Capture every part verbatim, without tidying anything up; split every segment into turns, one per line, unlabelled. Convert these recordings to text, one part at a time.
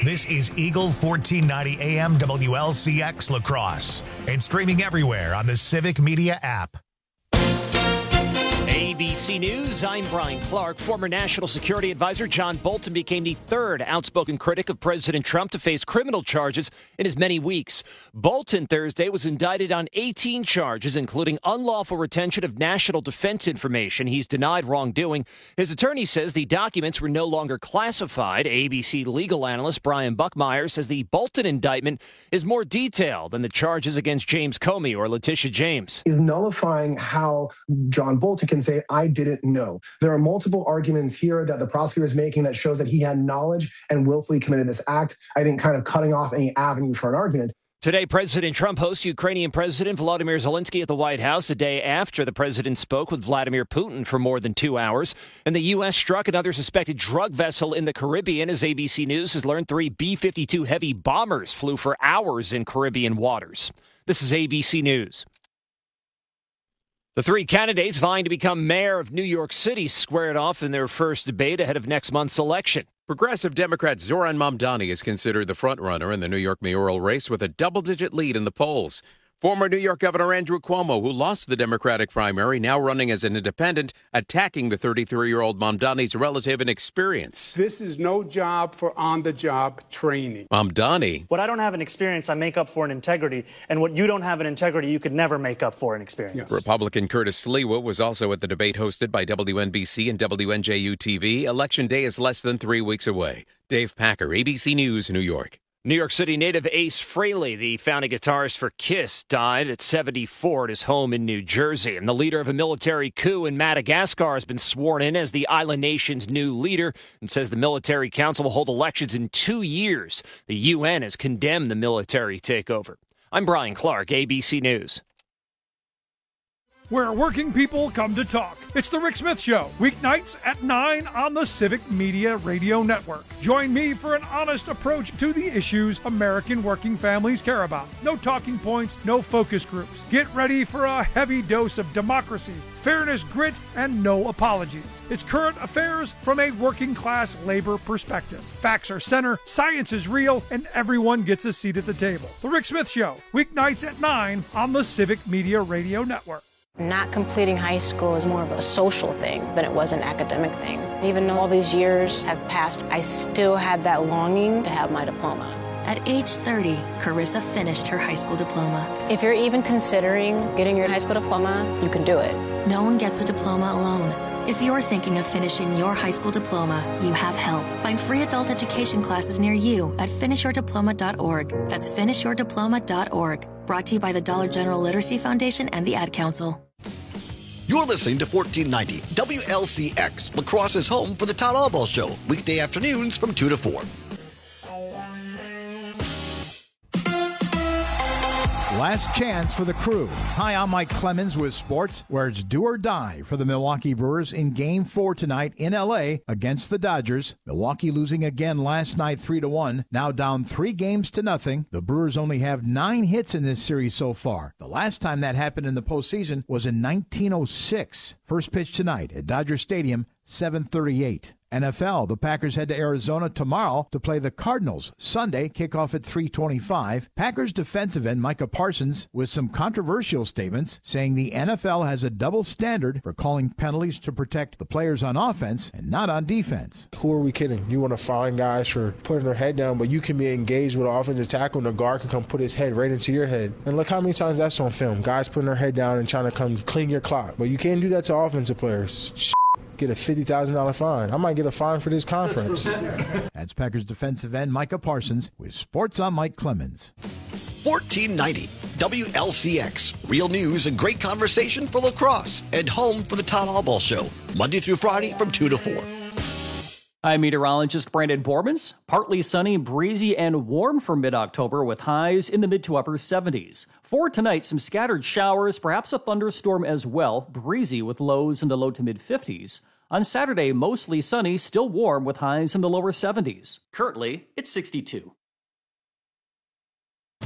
This is Eagle fourteen ninety A M W L C X La Crosse and streaming everywhere on the Civic Media app.
A B C News, I'm Brian Clark. Former National Security Advisor John Bolton became the third outspoken critic of President Trump to face criminal charges in as many weeks. Bolton Thursday was indicted on eighteen charges, including unlawful retention of national defense information. He's denied wrongdoing. His attorney says the documents were no longer classified. A B C legal analyst Brian Buckmeyer says the Bolton indictment is more detailed than the charges against James Comey or Letitia James.
Is nullifying how John Bolton can say, I didn't know. There are multiple arguments here that the prosecutor is making that shows that he had knowledge and willfully committed this act. I think kind of cutting off any avenue for an argument.
Today, President Trump hosts Ukrainian President Volodymyr Zelensky at the White House a day after the president spoke with Vladimir Putin for more than two hours. And the U S struck another suspected drug vessel in the Caribbean. As A B C News has learned, three B fifty-two heavy bombers flew for hours in Caribbean waters. This is A B C News. The three candidates vying to become mayor of New York City squared off in their first debate ahead of next month's election.
Progressive Democrat Zoran Mamdani is considered the frontrunner in the New York mayoral race with a double-digit lead in the polls. Former New York Governor Andrew Cuomo, who lost the Democratic primary, now running as an independent, attacking the thirty-three-year-old Mamdani's relative and experience.
This is no job for on-the-job training.
Mamdani.
What I don't have in experience, I make up for in integrity. And what you don't have in integrity, you could never make up for in experience.
Yes. Republican Curtis Sliwa was also at the debate hosted by W N B C and W N J U T V. Election day is less than three weeks away. Dave Packer, A B C News, New York.
New York City native Ace Frehley, the founding guitarist for Kiss, died at seventy-four at his home in New Jersey. And the leader of a military coup in Madagascar has been sworn in as the island nation's new leader and says the military council will hold elections in two years. The U N has condemned the military takeover. I'm Brian Clark, A B C News.
Where working people come to talk. It's the Rick Smith Show, weeknights at nine on the Civic Media Radio Network. Join me for an honest approach to the issues American working families care about. No talking points, no focus groups. Get ready for a heavy dose of democracy, fairness, grit, and no apologies. It's current affairs from a working class labor perspective. Facts are center, science is real, and everyone gets a seat at the table. The Rick Smith Show, weeknights at nine on the Civic Media Radio Network.
Not completing high school is more of a social thing than it was an academic thing. Even though all these years have passed, I still had that longing to have my diploma.
At age thirty, Carissa finished her high school diploma.
If you're even considering getting your high school diploma, you can do it.
No one gets a diploma alone. If you're thinking of finishing your high school diploma, you have help. Find free adult education classes near you at finish your diploma dot org. That's finish your diploma dot org. Brought to you by the Dollar General Literacy Foundation and the Ad Council.
You're listening to fourteen ninety W L C X, La Crosse's home for the Todd Albaugh Show, weekday afternoons from two to four.
Last chance for the Crew. Hi, I'm Mike Clemens with sports, where it's do or die for the Milwaukee Brewers in Game four tonight in L A against the Dodgers. Milwaukee losing again last night three to one, now down three games to nothing. The Brewers only have nine hits in this series so far. The last time that happened in the postseason was in nineteen oh six. First pitch tonight at Dodger Stadium, seven thirty-eight. N F L, the Packers head to Arizona tomorrow to play the Cardinals. Sunday, kickoff at three twenty-five. Packers defensive end Micah Parsons with some controversial statements saying the N F L has a double standard for calling penalties to protect the players on offense and not on defense.
Who are we kidding? You want to fine guys for putting their head down, but you can be engaged with an offensive tackle and the guard can come put his head right into your head. And look how many times that's on film. Guys putting their head down and trying to come clean your clock. But you can't do that to offensive players. Get a fifty thousand dollars fine. I might get a fine for this conference.
That's Packers defensive end Micah Parsons with Sports on Mike Clemens.
fourteen ninety W L C X. Real news and great conversation for La Crosse and home for the Todd Albaugh Show. Monday through Friday from two to four.
I'm meteorologist Brandon Bormans. Partly sunny, breezy, and warm for mid-October with highs in the mid to upper seventies. For tonight, some scattered showers, perhaps a thunderstorm as well. Breezy with lows in the low to mid-fifties. On Saturday, mostly sunny, still warm with highs in the lower seventies. Currently, it's sixty-two.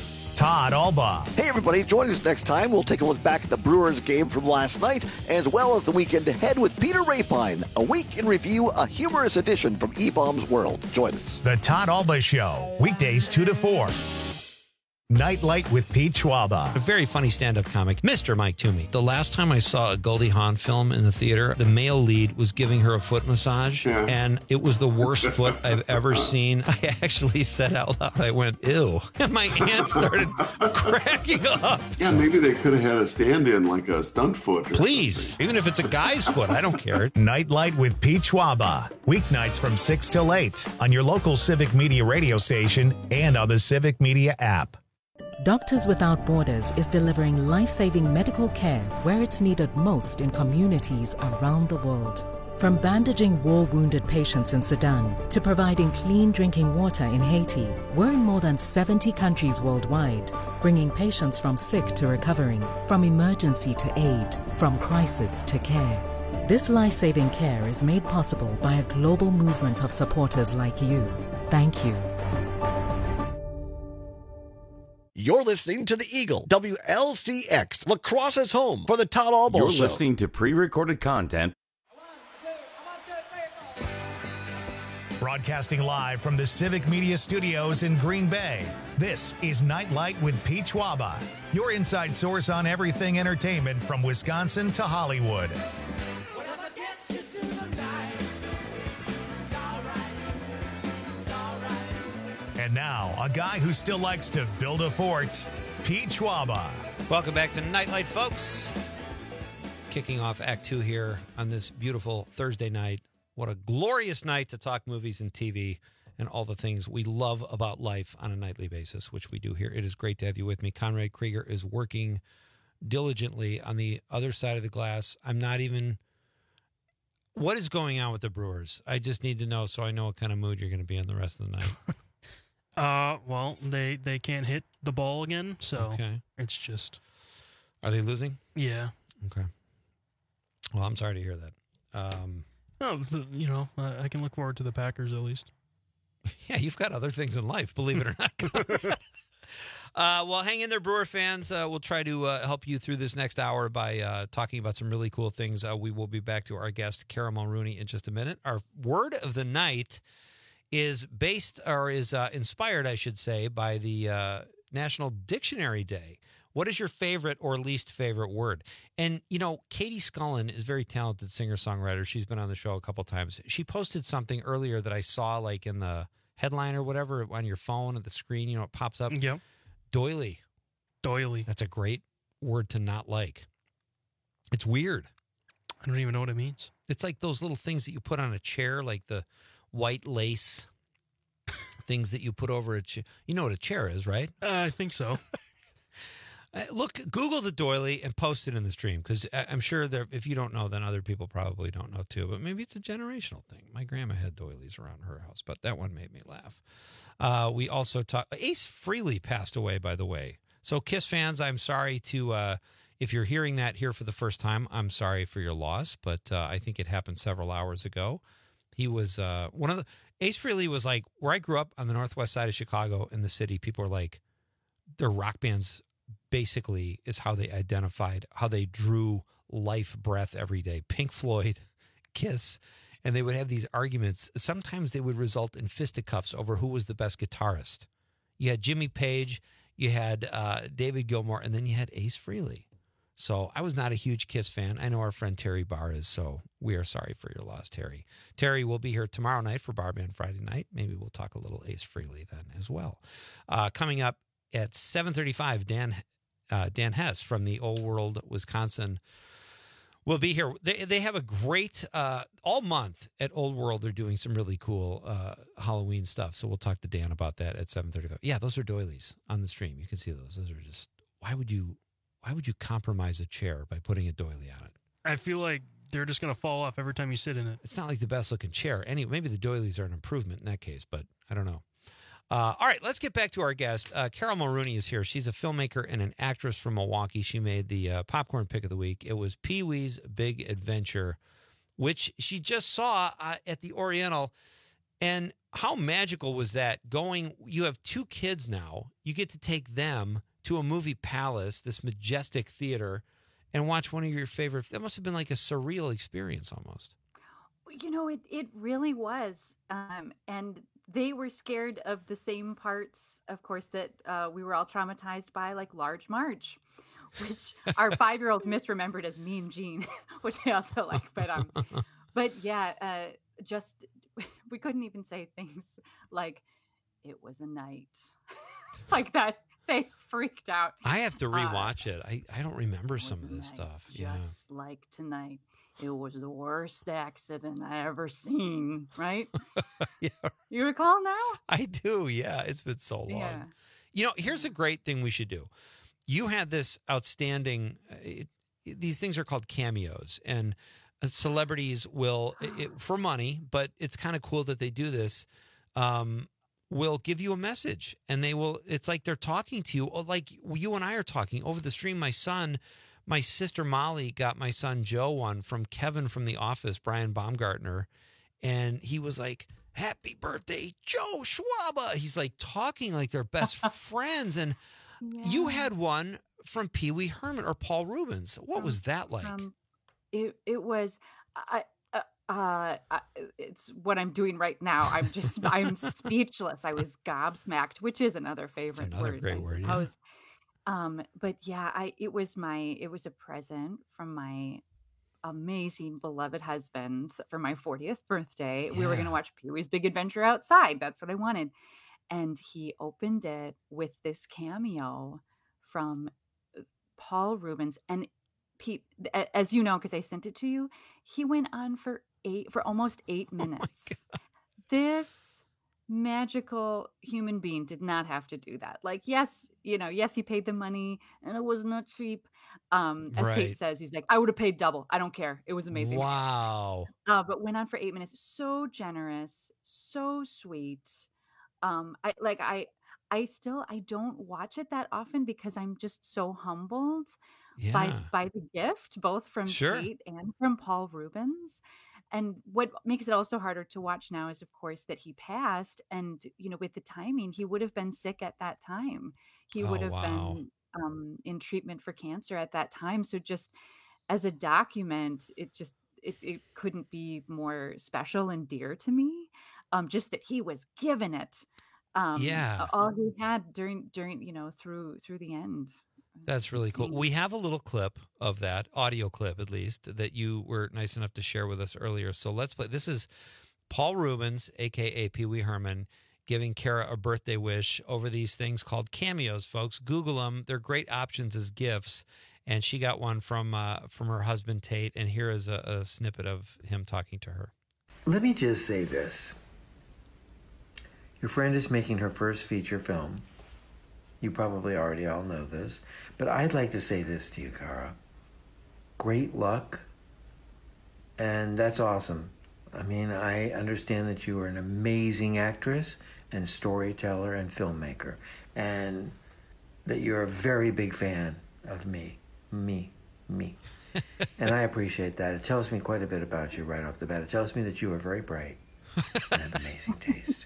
Todd Alba.
Hey, everybody. Join us next time. We'll take a look back at the Brewers game from last night, as well as the weekend ahead with Peter Rapine. A week in review, a humorous edition from E-Bomb's World. Join us.
The Todd Alba Show, weekdays two to four. Nightlight with Pete Schwaba.
A very funny stand-up comic, Mister Mike Toomey. The last time I saw a Goldie Hawn film in the theater, the male lead was giving her a foot massage, yeah. and it was the worst foot I've ever seen. I actually said out loud, I went, ew. And my aunt started cracking up.
Yeah, maybe they could have had a stand-in, like a stunt foot.
Please, even if it's a guy's foot, I don't care.
Nightlight with Pete Schwaba. Weeknights from six till eight on your local Civic Media radio station and on the Civic Media app.
Doctors Without Borders is delivering life-saving medical care where it's needed most in communities around the world. From bandaging war-wounded patients in Sudan to providing clean drinking water in Haiti, we're in more than seventy countries worldwide, bringing patients from sick to recovering, from emergency to aid, from crisis to care. This life-saving care is made possible by a global movement of supporters like you. Thank you.
You're listening to The Eagle, W L C X, La Crosse's home for the Todd Alba Show.
You're listening to pre-recorded content.
Broadcasting live from the Civic Media Studios in Green Bay, this is Nightlight with Pete Schwaba, your inside source on everything entertainment from Wisconsin to Hollywood. And now, a guy who still likes to build a fort, Pete Schwaba.
Welcome back to Nightlight, folks. Kicking off Act Two here on this beautiful Thursday night. What a glorious night to talk movies and T V and all the things we love about life on a nightly basis, which we do here. It is great to have you with me. Conrad Krieger is working diligently on the other side of the glass. I'm not even... What is going on with the Brewers? I just need to know so I know what kind of mood you're going to be in the rest of the night.
Uh, well, they, they can't hit the ball again, so
okay.
It's just...
Are they losing?
Yeah.
Okay. Well, I'm sorry to hear that. Um,
oh, the, you know, uh, I can look forward to the Packers at least.
Yeah, you've got other things in life, believe it or not. uh, well, hang in there, Brewer fans. Uh, we'll try to uh, help you through this next hour by uh, talking about some really cool things. Uh, we will be back to our guest, Carol Mulrooney, in just a minute. Our word of the night is based or is uh, inspired, I should say, by the uh, National Dictionary Day. What is your favorite or least favorite word? And, you know, Katie Scullin is a very talented singer-songwriter. She's been on the show a couple times. She posted something earlier that I saw, like, in the headline or whatever, on your phone at the screen, you know, it pops up.
Yep.
Doily.
Doily.
That's a great word to not like. It's weird.
I don't even know what it means.
It's like those little things that you put on a chair, like the white lace things that you put over a chair. You know what a chair is, right?
Uh, I think so.
uh, look, Google the doily and post it in the stream, because I'm sure there, if you don't know, then other people probably don't know too. But maybe it's a generational thing. My grandma had doilies around her house, but that one made me laugh. Uh, we also talked. Ace Frehley passed away, by the way. So Kiss fans, I'm sorry to. Uh, if you're hearing that here for the first time, I'm sorry for your loss. But uh, I think it happened several hours ago. He was uh, one of the. Ace Frehley was like, where I grew up on the northwest side of Chicago in the city, people were like, their rock bands basically is how they identified, how they drew life breath every day. Pink Floyd, Kiss, and they would have these arguments. Sometimes they would result in fisticuffs over who was the best guitarist. You had Jimmy Page, you had uh, David Gilmour, and then you had Ace Frehley. So I was not a huge Kiss fan. I know our friend Terry Barr is, so we are sorry for your loss, Terry. Terry will be here tomorrow night for Bar Band Friday night. Maybe we'll talk a little Ace Frehley then as well. Uh, coming up at seven thirty-five, Dan uh, Dan Hess from the Old World, Wisconsin, will be here. They they have a great, uh, all month at Old World, they're doing some really cool uh, Halloween stuff. So we'll talk to Dan about that at seven thirty-five. Yeah, those are doilies on the stream. You can see those. Those are just, why would you... Why would you compromise a chair by putting a doily on it?
I feel like they're just going to fall off every time you sit in it.
It's not like the best looking chair. Anyway, maybe the doilies are an improvement in that case, but I don't know. Uh, all right, let's get back to our guest. Uh, Carol Mulrooney is here. She's a filmmaker and an actress from Milwaukee. She made the uh, popcorn pick of the week. It was Pee-wee's Big Adventure, which she just saw uh, at the Oriental. And how magical was that? Going, you have two kids now. You get to take them to a movie palace, this majestic theater, and watch one of your favorite. That must have been like a surreal experience almost.
You know, it, it really was. Um, and they were scared of the same parts, of course, that uh, we were all traumatized by, like Large Marge, which our five-year-old misremembered as Mean Gene, which I also like. But um, but yeah, uh, just we couldn't even say things like "it was a night," like that. They freaked out.
I have to
Uh,
rewatch it. I, I don't remember
it
some
was
of
a
this
night,
stuff.
Just
Yeah.
like tonight. It was the worst accident I ever seen, right?
Yeah.
You recall now?
I do. Yeah. It's been so long.
Yeah.
You know, here's a great thing we should do. You had this outstanding, uh, it, these things are called cameos, and uh, celebrities will, it, for money, but it's kind of cool that they do this, um, will give you a message, and they will, it's like they're talking to you, like you and I are talking over the stream. My son, my sister Molly got my son Joe one from Kevin from The Office, Brian Baumgartner, and he was like, "Happy birthday, Joe Schwaba." He's like talking like they're best friends. And
Yeah.
you had one from Pee Wee Herman or Paul Rubens. What was that like?
Um, it it was I uh, uh I, it's what I'm doing right now. I'm just I'm speechless. I was gobsmacked, which is another favorite
another
word.
great
I
word, yeah.
suppose. Um, but yeah, I it was my it was a present from my amazing beloved husband for my fortieth birthday. We were
Yeah.
going to watch Pee-wee's Big Adventure outside. That's what I wanted. And he opened it with this cameo from uh, Paul Rubens. And Pete, a- as you know, because I sent it to you, he went on for eight for almost eight minutes. This magical human being did not have to do that. Like, yes, you know, yes, he paid the money and it was not cheap. Um, as
Right.
Tate says, he's like, I would have paid double. I don't care. It was amazing.
Wow.
Uh, but went on for eight minutes. So generous, so sweet. Um, I like I I still I don't watch it that often because I'm just so humbled by
Yeah.
by the gift, both from
Sure.
Tate and from Paul Rubens. And what makes it also harder to watch now is, of course, that he passed. And, you know, with the timing, he would have been sick at that time. He would
Oh,
have
wow.
been um, in treatment for cancer at that time. So just as a document, it just it, it couldn't be more special and dear to me. Um, just that he was given it, um,
Yeah.
all he had during during you know through through the end.
That's really cool.
Insane.
We have a little clip of that, audio clip at least, that you were nice enough to share with us earlier. So let's play. This is Paul Rubens, a k a. Pee Wee Herman, giving Kara a birthday wish over these things called cameos, folks. Google them. They're great options as gifts. And she got one from uh, from her husband, Tate. And here is a, a snippet of him talking to her.
Let me just say this. Your friend is making her first feature film. You probably already all know this, but I'd like to say this to you, Kara. Great luck, and that's awesome. I mean, I understand that you are an amazing actress and storyteller and filmmaker, and that you're a very big fan of me, me, me. And I appreciate that. It tells me quite a bit about you right off the bat. It tells me that you are very bright and have amazing taste.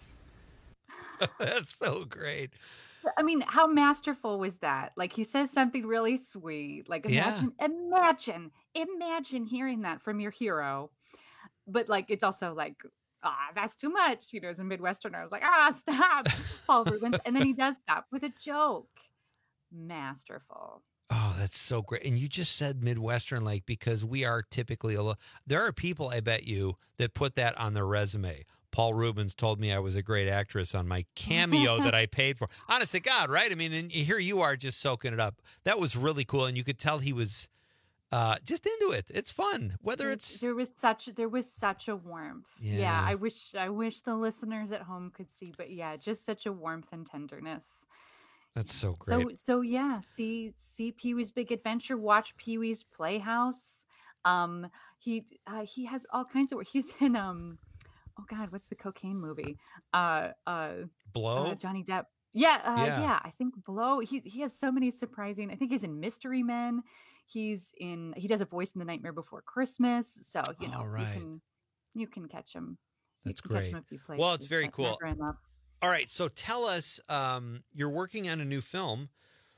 That's so great.
I mean, how masterful was that? Like, he says something really sweet. Like,
Yeah.
imagine, imagine, imagine hearing that from your hero. But like, it's also like, ah, that's too much. You know, as a Midwesterner, I was like, ah, stop, Paul Rubens. And then he does stop with a joke. Masterful.
Oh, that's so great. And you just said Midwestern, like, because we are typically, a lo- there are people, I bet you, that put that on their resume. Paul Rubens told me I was a great actress on my cameo that I paid for. Honest to God, right? I mean, and here you are just soaking it up. That was really cool. And you could tell he was uh, just into it. It's fun. Whether
There-
it's,
there was such there was such a warmth. Yeah.
Yeah.
I wish I wish the listeners at home could see, but yeah, just such a warmth and tenderness.
that's so great.
So so yeah, see see Pee Wee's Big Adventure, watch Pee Wee's Playhouse. Um, he uh, he has all kinds of. He's in um, oh God, what's the cocaine movie? Uh, uh,
Blow?
uh Johnny Depp. Yeah, uh,
Yeah.
yeah, I think Blow. He he has so many surprising. I think he's in Mystery Men. He's in. He does a voice in The Nightmare Before Christmas. So you know
All right.
you can you can catch him.
That's
you can Catch
great.
him a few
Well, it's
places,
very
but
cool.
never enough.
All right. So tell us, um, you're working on a new film.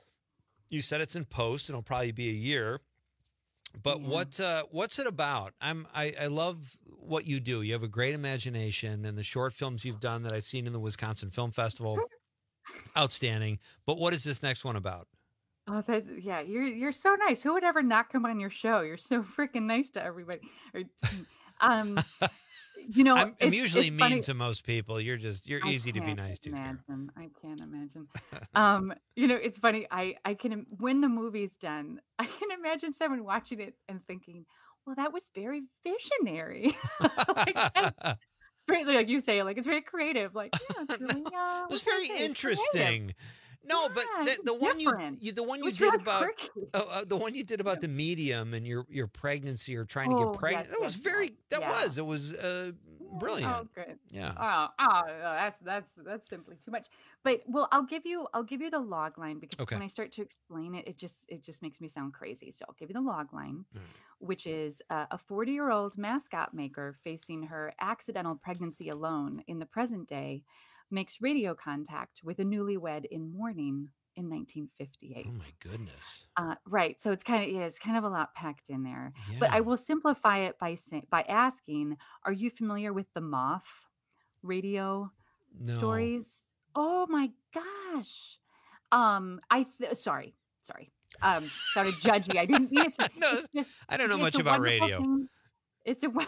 You said it's in post, and it'll probably be a year. But
Yeah.
what uh, what's it about? I'm I, I love what you do. You have a great imagination, and the short films you've done that I've seen in the Wisconsin Film Festival, outstanding. But what is this next one about?
Oh, that yeah, you're you're so nice. Who would ever not come on your show? You're so freaking nice to everybody. Or, um, you know,
I'm, I'm
it's-
usually
it's
mean
funny.
to most people. You're just you're
I
easy to be
can't
nice to. Kara.
Imagine. I can't imagine. um, you know, it's funny. I I can im- when the movie's done, I can imagine someone watching it and thinking, "Well, that was very visionary." like, that's very, like you say, like it's very creative. Like, yeah, it's really. Uh,
It was
what can I
very
say? It's
interesting.
creative.
No, but
Yeah,
the,
it's
the one you,
different.
you the one
It
you
was
did
really
about
quirky.
uh, uh, the one you did about the medium and your your pregnancy or trying to
Oh,
get pregnant.
yes,
that was
yes,
very
yes.
that
Yeah.
was it was uh, brilliant.
Oh, good.
Yeah.
Oh, oh, oh, that's that's that's simply too much. But well, I'll give you I'll give you the log line because
Okay.
when I start to explain it, it just it just makes me sound crazy. So I'll give you the log line, which is uh, a forty year old mascot maker facing her accidental pregnancy alone in the present day, makes radio contact with a newlywed in mourning in nineteen fifty-eight.
Oh my goodness.
Uh, right. So it's kind of yeah, it's kind of a lot packed in there. But
Yeah.
I will simplify it by saying by asking, are you familiar with the Moth radio
No.
stories? Oh my gosh. Um, I th- sorry, sorry. Um, sounded judgy. I didn't mean it to.
No,
it's just,
I don't know
it's
much
a
about
wonderful
radio.
thing- It's a won-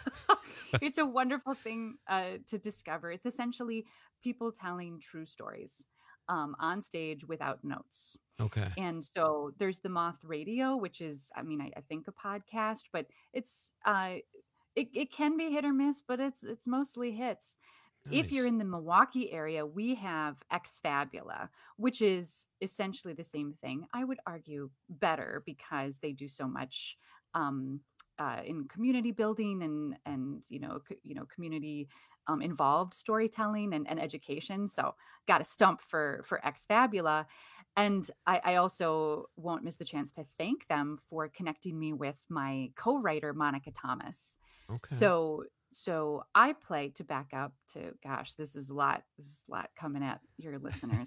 it's a wonderful thing uh, to discover. It's essentially people telling true stories um, on stage without notes.
Okay.
And so there's the Moth Radio, which is, I mean, I, I think a podcast, but it's uh, it it can be hit or miss, but it's it's mostly hits. If you're
Nice.
in the Milwaukee area, we have Ex Fabula, which is essentially the same thing. I would argue better because they do so much um, uh, in community building and and you know co- you know community um, involved storytelling and, and education. So got a stump for for Ex Fabula, and I, I also won't miss the chance to thank them for connecting me with my co-writer Monica Thomas.
Okay.
So so I play to back up to gosh, this is a lot. This is a lot coming at your listeners.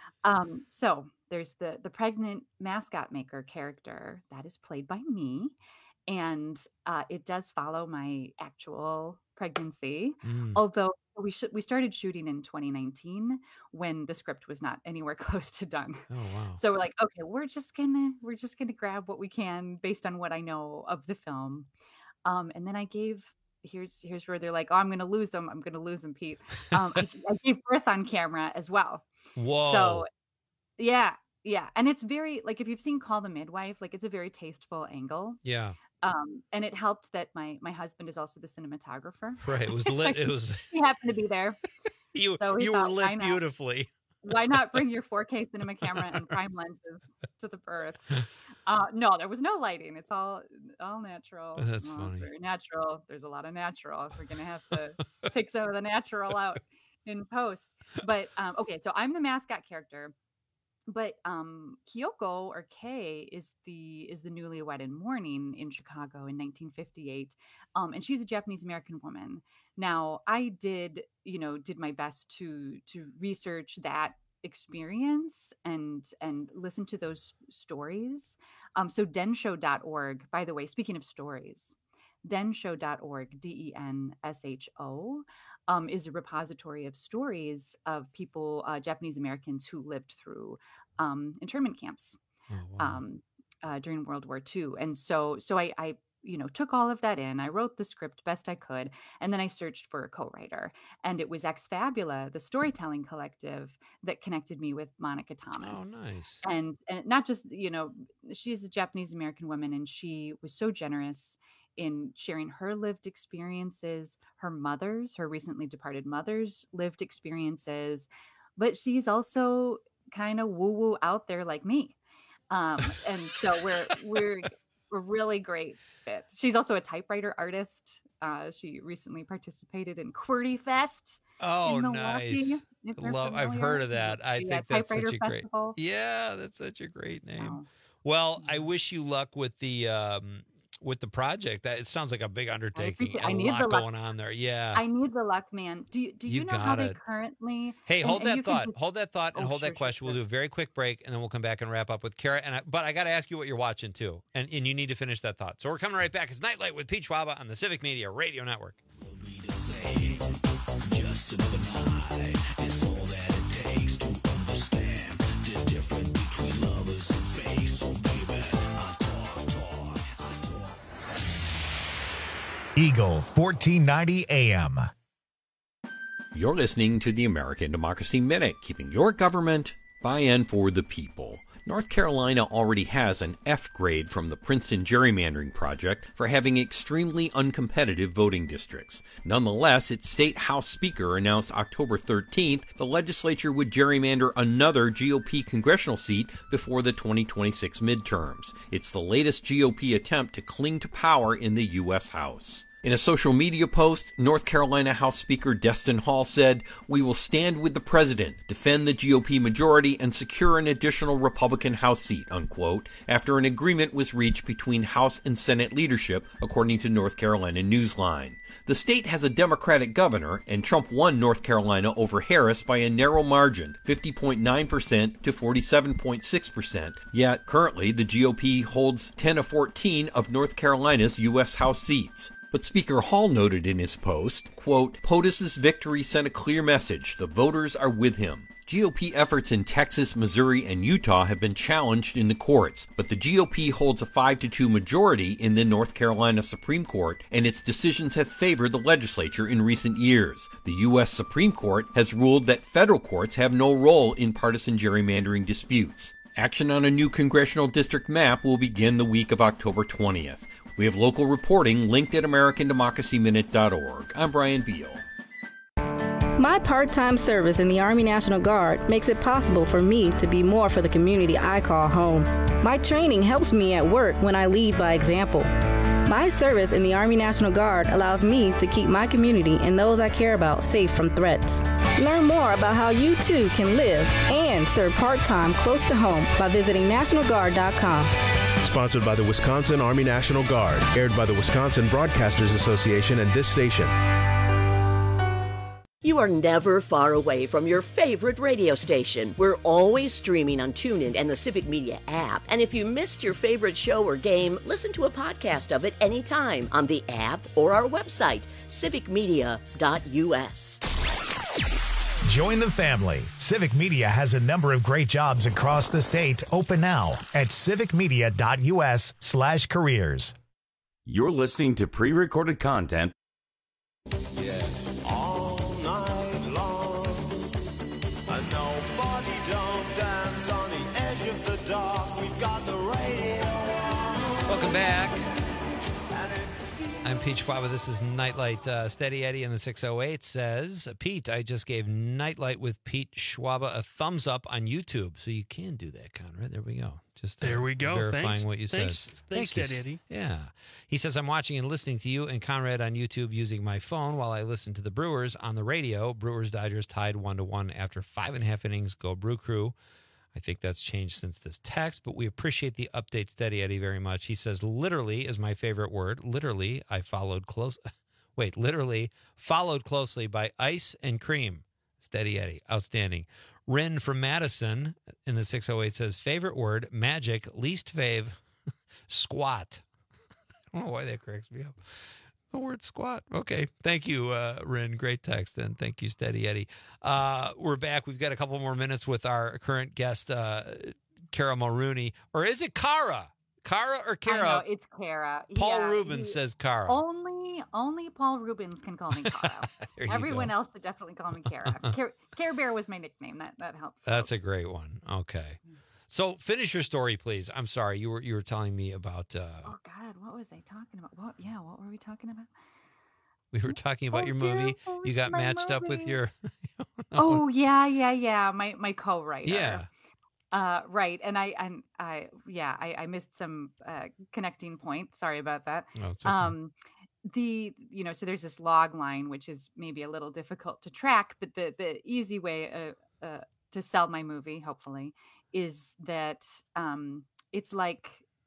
um, so there's the the pregnant mascot maker character that is played by me, and uh, it does follow my actual pregnancy.
Mm.
Although we should we started shooting in twenty nineteen when the script was not anywhere close to done.
Oh wow.
So we're like, okay, we're just gonna we're just gonna grab what we can based on what I know of the film. Um, and then I gave here's here's where they're like, oh, I'm gonna lose them. I'm gonna lose them, Pete. Um, I, I gave birth on camera as well.
Whoa.
So yeah, yeah, and it's very like if you've seen Call the Midwife, like it's a very tasteful angle.
Yeah.
Um, and it helped that my my husband is also the cinematographer.
Right. It was
So
lit. It
he-
was
he happened to be there.
you.
So we
You were
thought, why
lit
not?
beautifully.
Why not bring your four K cinema camera and prime lenses to the birth? Uh, no, there was no lighting. It's all all natural.
That's
Well,
funny.
It's very natural. There's a lot of natural. We're gonna have to take some of the natural out in post. But um, okay, so I'm the mascot character, but um, Kyoko or Kay is the is the newlywed in mourning in Chicago in nineteen fifty-eight, um, and she's a Japanese American woman. Now, I did you know did my best to to research that experience and and listen to those stories. Um, so densho dot org, by the way, speaking of stories, densho dot org, D E N S H O, um, is a repository of stories of people, uh, Japanese Americans who lived through um, internment camps
Oh, wow.
um, uh, during World War Two. And so, so I, I, you know, took all of that in. I wrote the script best I could, and then I searched for a co-writer. And it was Ex Fabula, the storytelling collective, that connected me with Monica Thomas.
Oh, nice.
And and not just you know, she's a Japanese American woman, and she was so generous in sharing her lived experiences, her mother's, her recently departed mother's lived experiences, but she's also kind of woo woo out there like me. Um, and so we're we're a really great fit. She's also a typewriter artist. Uh, she recently participated in QWERTY Fest.
Oh,
in Milwaukee,
nice.
if you're
Love. I've
familiar.
heard of that. I
The, uh,
think that's such
Typewriter
a great.
Festival.
Yeah, that's such a great name.
So,
Well, I wish you luck with the um, with the project. That it sounds like a big undertaking.
I, I
a
need
lot
the luck.
going on there. Yeah.
I need the luck, man. Do you do you,
You
know how
got
they
it.
currently?
Hey,
and-
hold
and
that
you can
thought.
just-
Hold that thought and
Oh,
hold
sure,
that question.
sure,
We'll do a very quick break, and then we'll come back and wrap up with Kara. And I, but I got to ask you what you're watching too, and and you need to finish that thought. So we're coming right back. It's Nightlight with Pete Schwaba on the Civic Media Radio Network.
Just another night. It's all that it takes to understand the difference between lovers and fake. So baby, I talk, talk, I talk.
Eagle fourteen ninety A M.
You're listening to the American Democracy Minute, keeping your government by and for the people. North Carolina already has an F grade from the Princeton Gerrymandering Project for having extremely uncompetitive voting districts. Nonetheless, its state House Speaker announced October thirteenth the legislature would gerrymander another G O P congressional seat before the twenty twenty-six midterms. It's the latest G O P attempt to cling to power in the U S House. In a social media post, North Carolina House Speaker Destin Hall said, "We will stand with the president, defend the G O P majority, and secure an additional Republican House seat," unquote, after an agreement was reached between House and Senate leadership, according to North Carolina Newsline. The state has a Democratic governor, and Trump won North Carolina over Harris by a narrow margin, fifty point nine percent to forty-seven point six percent. Yet, currently, the G O P holds ten of fourteen of North Carolina's U S House seats. But Speaker Hall noted in his post, quote, "POTUS's victory sent a clear message. The voters are with him." G O P efforts in Texas, Missouri, and Utah have been challenged in the courts, but the G O P holds a five to two majority in the North Carolina Supreme Court, and its decisions have favored the legislature in recent years. The U S Supreme Court has ruled that federal courts have no role in partisan gerrymandering disputes. Action on a new congressional district map will begin the week of October twentieth. We have local reporting linked at American Democracy Minute dot org. I'm Brian Beal.
My part-time service in the Army National Guard makes it possible for me to be more for the community I call home. My training helps me at work when I lead by example. My service in the Army National Guard allows me to keep my community and those I care about safe from threats. Learn more about how you too can live and serve part-time close to home by visiting national guard dot com.
Sponsored by the Wisconsin Army National Guard. Aired by the Wisconsin Broadcasters Association and this station.
You are never far away from your favorite radio station. We're always streaming on TuneIn and the Civic Media app. And if you missed your favorite show or game, listen to a podcast of it anytime on the app or our website, civic media dot u s.
Join the family. Civic Media has a number of great jobs across the state open now at civic media dot u s slash careers.
You're listening to pre-recorded content.
Yeah, all night long. And nobody don't dance on the edge of the dark. We've got the radio on.
Welcome back. I'm Pete Schwaba. This is Nightlight. Uh, Steady Eddie in the six oh eight says, Pete, I just gave Nightlight with Pete Schwaba a thumbs up on YouTube. So you can do that, Conrad. There we go. Just uh,
there we go.
verifying
Thanks.
what you
Thanks.
said.
Thanks,
Thank
Steady
you.
Eddie.
Yeah. He says, I'm watching and listening to you and Conrad on YouTube using my phone while I listen to the Brewers on the radio. Brewers Dodgers tied one to one after five and a half innings. Go Brew Crew. I think that's changed since this text, but we appreciate the update, Steady Eddie, very much. He says, literally is my favorite word. Literally, I followed close. Wait, literally followed closely by Ice and Cream. Steady Eddie, outstanding. Rin from Madison in the six oh eight says, favorite word, magic, least fave, squat. I don't know why that cracks me up. The word squat. Okay. Thank you, uh, Rin. Great text. And thank you, Steady Eddie. Uh, we're back. We've got a couple more minutes with our current guest, uh, Kara Mulrooney. Or is it Kara? Kara or Kara?
I know, it's Kara.
Paul
Yeah,
Rubens
he-
says Kara.
Only, only Paul Rubens can call me Kara.
There you
Everyone
go.
else should definitely call me Kara. Care, Care Bear was my nickname. That that helps.
That's a great one. Okay. So finish your story, please. I'm sorry. You were you were telling me about uh,
Oh God, what was I talking about? What? Yeah, what were we talking about?
we were talking about
Oh,
your
dear,
movie.
oh,
You got
my
matched up with
movie.
your
Oh yeah, yeah, yeah. My my co-writer.
Yeah.
Uh, right, and I and I yeah, I, I missed some uh, connecting point. Sorry about that.
Oh, it's okay.
Um, the you know, so there's this log line which is maybe a little difficult to track, but the the easy way uh, uh, to sell my movie, hopefully, is that um, it's like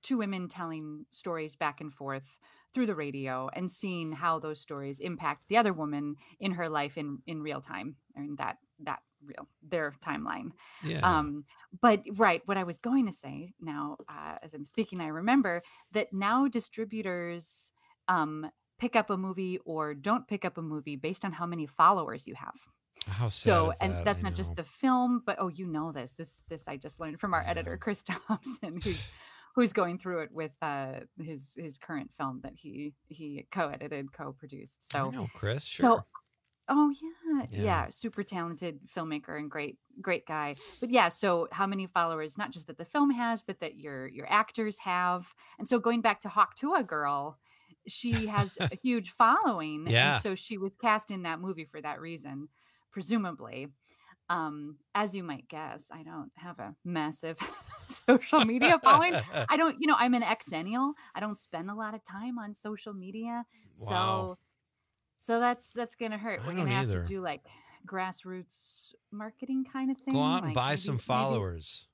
two women telling stories back and forth through the radio and seeing how those stories impact the other woman in her life in, in real time, or in that, that real, their timeline.
Yeah.
Um, but right, what I was going to say now, uh, as I'm speaking, I remember that now distributors um, pick up a movie or don't pick up a movie based on how many followers you have.
How sad
So,
is
and
that?
that's
I
not
know.
just the film, but oh, you know this. This, this I just learned from our editor, Chris Thompson, who's who's going through it with uh, his his current film that he he co-edited, co-produced. So,
I know, Chris. Sure.
so, oh yeah,
Yeah.
yeah, super talented filmmaker and great great guy. But yeah, so how many followers? Not just that the film has, but that your your actors have. And so going back to Hawk Tuah Girl, she has a huge following.
Yeah.
And so she was cast in that movie for that reason, presumably. Um, as you might guess, I don't have a massive social media following. I don't, you know, I'm an exennial. I don't spend a lot of time on social media.
Wow.
So so that's that's gonna hurt.
I
We're
don't
gonna have
either.
to do like grassroots marketing kind of thing.
Go out and
like
buy
maybe-
some
maybe-
followers.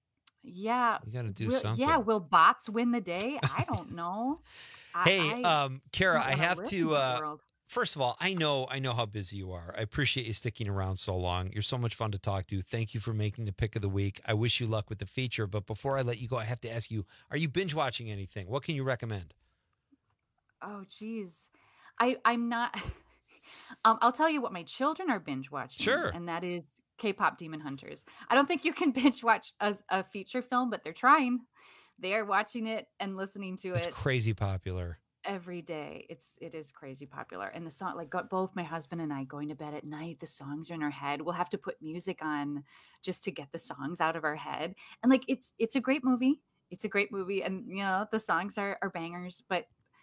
Yeah.
You got to do
will,
something.
Yeah, will bots win the day? I don't know. I-
Hey,
I
um, Kara,
don't
I
wanna
have
live in
to.
that
Uh,
world.
first of all, I know, I know how busy you are. I appreciate you sticking around so long. You're so much fun to talk to. Thank you for making the pick of the week. I wish you luck with the feature. But before I let you go, I have to ask you: are you binge watching anything? What can you recommend?
Oh, geez. I, I'm not. um, I'll tell you what my children are binge watching.
Sure.
And that is K-pop Demon Hunters. I don't think you can binge watch a, a feature film, but they're trying. They are watching it and listening to
It's
it
crazy popular.
every day. It's it is crazy popular. And the song, like got both my husband and I going to bed at night, the songs are in our head. We'll have to put music on just to get the songs out of our head. And like it's it's a great movie. It's a great movie, and you know the songs are are bangers. But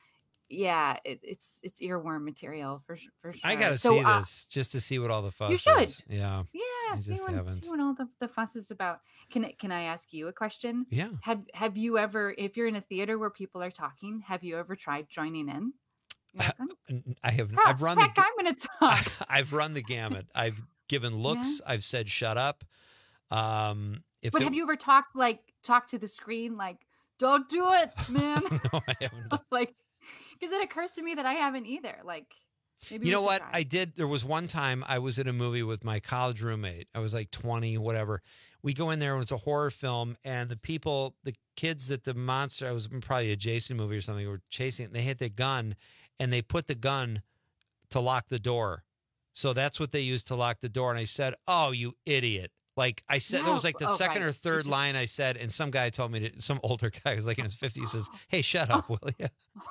yeah, it, it's it's earworm material for su- for sure.
I got to
So,
see
uh,
this just to see what all the fuss
you should.
is. Yeah.
Yeah,
I
see
just
what,
haven't.
see what all the, the fuss is about. Can I- can I ask you a question?
Yeah.
Have Have you ever, if you're in a theater where people are talking, have you ever tried joining in? You're like, I'm-
N- I have.
heck,
I've run
heck,
the.
I'm going to talk.
I've run the gamut. I've given looks. I've said shut up. Um, if
But
it,
have you ever talked like talk to the screen like, don't do it, man?
no, I haven't. done-
Like, because it occurs to me that I haven't either. Like, maybe
You
we
know
should
what?
try.
I did. There was one time I was in a movie with my college roommate. I was like twenty, whatever. We go in there. It was a horror film, and the people, the kids that the monster, I was in probably a Jason movie or something, were chasing it. And they hit the gun, and they put the gun to lock the door. So that's what they used to lock the door. And I said, "Oh, you idiot!" Like I said, that was like the
No. Oh,
second
right.
or third line I said, and some guy told me to. Some older guy was like in his fifties says, "Hey, shut up, will you?"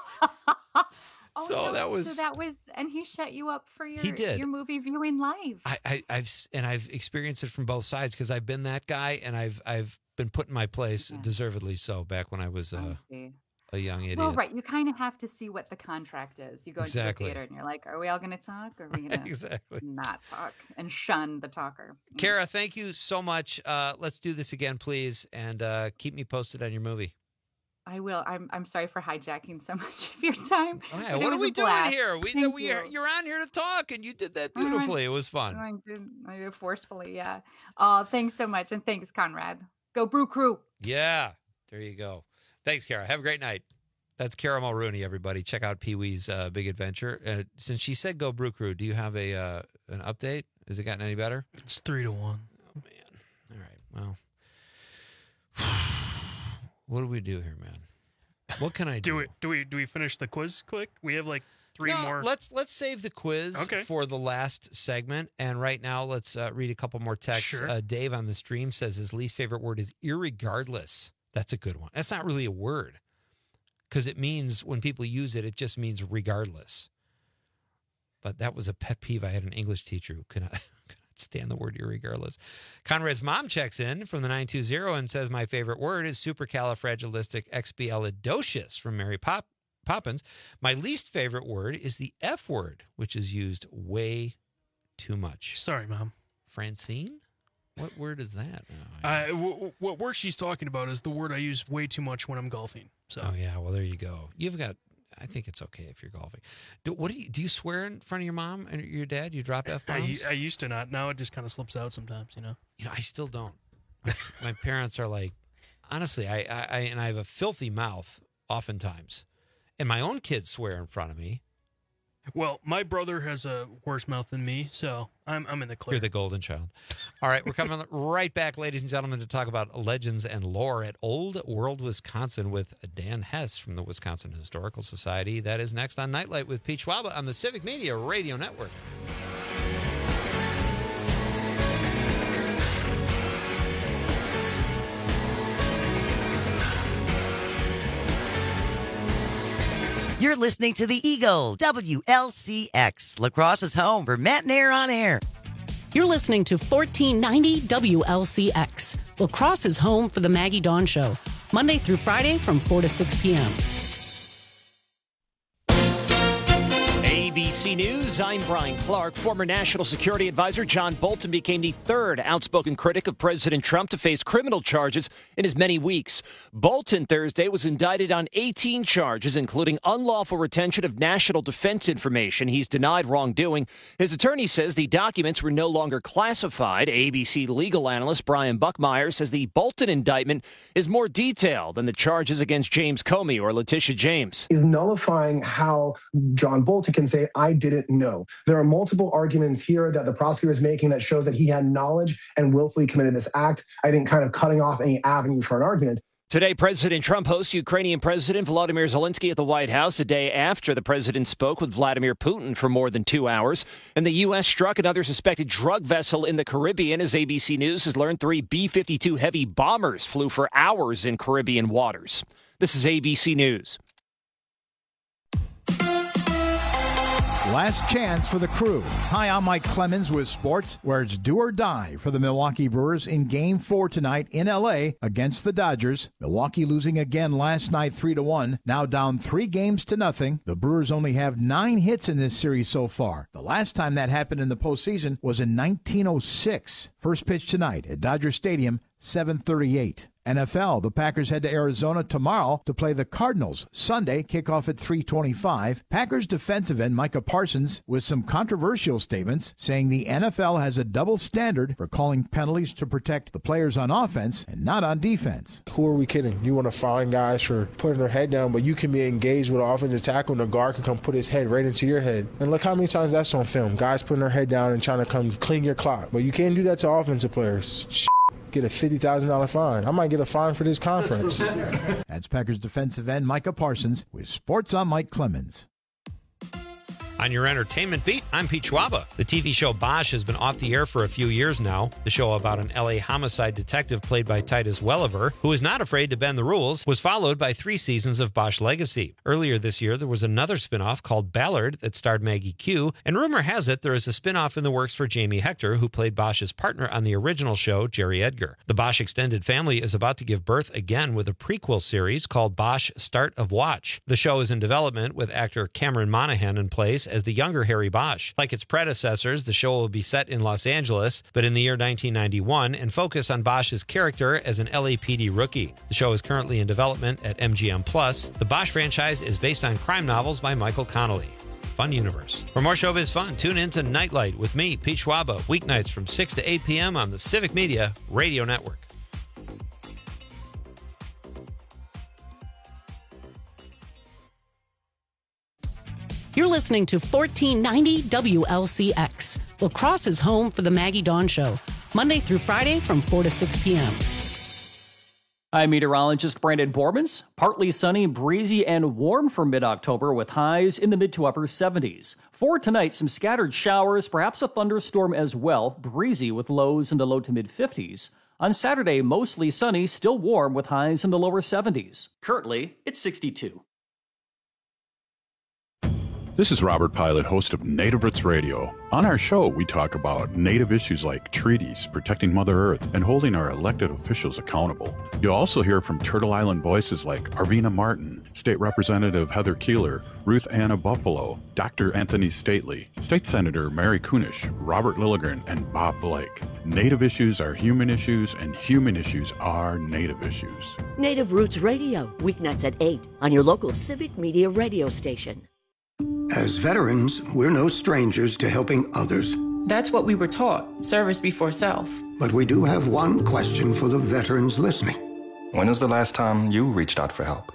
Oh,
so
no.
that was-
so that was, and he shut you up for your
He did.
your movie viewing live.
I, I, I've s- and I've experienced it from both sides because I've been that guy, and I've I've been put in my place,
Yeah.
deservedly so, back when I was
I
uh,
see.
a young idiot.
Well, right. You kind of have to see what the contract is. You go
Exactly.
into the theater and you're like, are we all going to talk? Or are we going to
Exactly.
not talk and shun the talker? Mm.
Kara, thank you so much. Uh, let's do this again, please, and uh, keep me posted on your movie.
I will. I'm I'm sorry for hijacking so much of your time.
Okay,
but it
what are
was
we
a
doing
blast.
here? We
Thank
we
you.
are, you're on here to talk, and you did that
I went-
beautifully. It was fun.
I did, I did forcefully, yeah. Oh, thanks so much. And thanks, Conrad. Go Brew Crew.
Yeah, there you go. Thanks, Kara. Have a great night. That's Kara Mulrooney, everybody. Check out Pee Wee's uh, Big Adventure. Uh, since she said go Brew Crew, do you have a uh, an update? Has it gotten any better?
It's three to one.
Oh, man. All right. Well, what do we do here, man? What can I do?
Do it. Do we? Do we finish the quiz quick? We have like three
No,
more.
Let's let's save the quiz
Okay.
for the last segment. And right now, let's uh, read a couple more texts.
Sure.
Uh, Dave on the stream says his least favorite word is irregardless. That's a good one. That's not really a word because it means when people use it, it just means regardless. But that was a pet peeve. I had an English teacher who could not, could not stand the word irregardless. Conrad's mom checks in from the nine two zero and says, my favorite word is supercalifragilisticexpialidocious from Mary Pop- Poppins. My least favorite word is the F word, which is used way too much.
Sorry, Mom.
Francine? What word is that? Oh,
Uh, w- w- what word she's talking about is the word I use way too much when I'm golfing. So
oh, yeah. Well, there you go. You've got, I think it's okay if you're golfing. Do, what do you, do you swear in front of your mom and your dad? You drop F
I,
bombs?
I used to not. Now it just kind of slips out sometimes, you know.
You know, I still don't. My, my parents are like, honestly, I, I and I have a filthy mouth oftentimes, and my own kids swear in front of me.
Well, my brother has a worse mouth than me, so I'm I'm in the clear.
You're the golden child. All right, we're coming right back, ladies and gentlemen, to talk about legends and lore at Old World, Wisconsin with Dan Hess from the Wisconsin Historical Society. That is next on Nightlight with Pete Schwaba on the Civic Media Radio Network.
You're listening to the Eagle, W L C X, La Crosse's home for Matt and Air on Air.
You're listening to fourteen ninety W L C X, La Crosse's home for the Maggie Dawn Show, Monday through Friday from four to six p.m.
A B C News, I'm Brian Clark. Former National Security Advisor John Bolton became the third outspoken critic of President Trump to face criminal charges in as many weeks. Bolton Thursday was indicted on eighteen charges, including unlawful retention of national defense information. He's denied wrongdoing. His attorney says the documents were no longer classified. A B C legal analyst Brian Buckmeyer says the Bolton indictment is more detailed than the charges against James Comey or Letitia James.
Is nullifying how John Bolton can say, I didn't know. There are multiple arguments here that the prosecutor is making that shows that he had knowledge and willfully committed this act. I think kind of cutting off any avenue for an argument.
Today, President Trump hosts Ukrainian President Volodymyr Zelensky at the White House a day after the president spoke with Vladimir Putin for more than two hours. And the U S struck another suspected drug vessel in the Caribbean. As A B C News has learned, three B fifty-two heavy bombers flew for hours in Caribbean waters. This is A B C News.
Last chance for the Crew. Hi, I'm Mike Clemens with sports, where it's do or die for the Milwaukee Brewers in Game four tonight in L A against the Dodgers. Milwaukee losing again last night three to one, now down three games to nothing. The Brewers only have nine hits in this series so far. The last time that happened in the postseason was in nineteen oh six. First pitch tonight at Dodger Stadium, seven thirty-eight. N F L, the Packers head to Arizona tomorrow to play the Cardinals. Sunday, kickoff at three twenty-five. Packers defensive end Micah Parsons with some controversial statements, saying the N F L has a double standard for calling penalties to protect the players on offense and not on defense.
Who are we kidding? You want to find guys for putting their head down, but you can be engaged with an offensive tackle and the guard can come put his head right into your head. And look how many times that's on film. Guys putting their head down and trying to come clean your clock. But you can't do that to offensive players. Get a fifty thousand dollars fine. I might get a fine for this conference.
That's Packers defensive end Micah Parsons with Sports on Mike Clemens.
On your entertainment beat, I'm Pete Schwaba. The T V show Bosch has been off the air for a few years now. The show about an L A homicide detective played by Titus Welliver, who is not afraid to bend the rules, was followed by three seasons of Bosch Legacy. Earlier this year, there was another spinoff called Ballard that starred Maggie Q, and rumor has it there is a spinoff in the works for Jamie Hector, who played Bosch's partner on the original show, Jerry Edgar. The Bosch extended family is about to give birth again with a prequel series called Bosch Start of Watch. The show is in development with actor Cameron Monaghan in place as the younger Harry Bosch. Like its predecessors, the show will be set in Los Angeles, but in the year nineteen ninety-one, and focus on Bosch's character as an L A P D rookie. The show is currently in development at M G M Plus. The Bosch franchise is based on crime novels by Michael Connelly. Fun universe. For more showbiz fun, tune in to Nightlight with me, Pete Schwaba, weeknights from six to eight p.m. on the Civic Media Radio Network.
You're listening to fourteen ninety W L C X, La Crosse's home for the Maggie Dawn Show, Monday through Friday from four to six p.m.
I'm meteorologist Brandon Bormans. Partly sunny, breezy, and warm for mid-October with highs in the mid to upper seventies. For tonight, some scattered showers, perhaps a thunderstorm as well, breezy with lows in the low to mid fifties. On Saturday, mostly sunny, still warm with highs in the lower seventies. Currently, it's sixty-two.
This is Robert Pilot, host of Native Roots Radio. On our show, we talk about Native issues like treaties, protecting Mother Earth, and holding our elected officials accountable. You'll also hear from Turtle Island voices like Arvina Martin, State Representative Heather Keeler, Ruth Anna Buffalo, Doctor Anthony Stately, State Senator Mary Kunish, Robert Lilligren, and Bob Blake. Native issues are human issues, and human issues are Native issues.
Native Roots Radio, weeknights at eight on your local Civic Media radio station.
As veterans, we're no strangers to helping others.
That's what we were taught, service before self.
But we do have one question for the veterans listening.
When was the last time you reached out for help?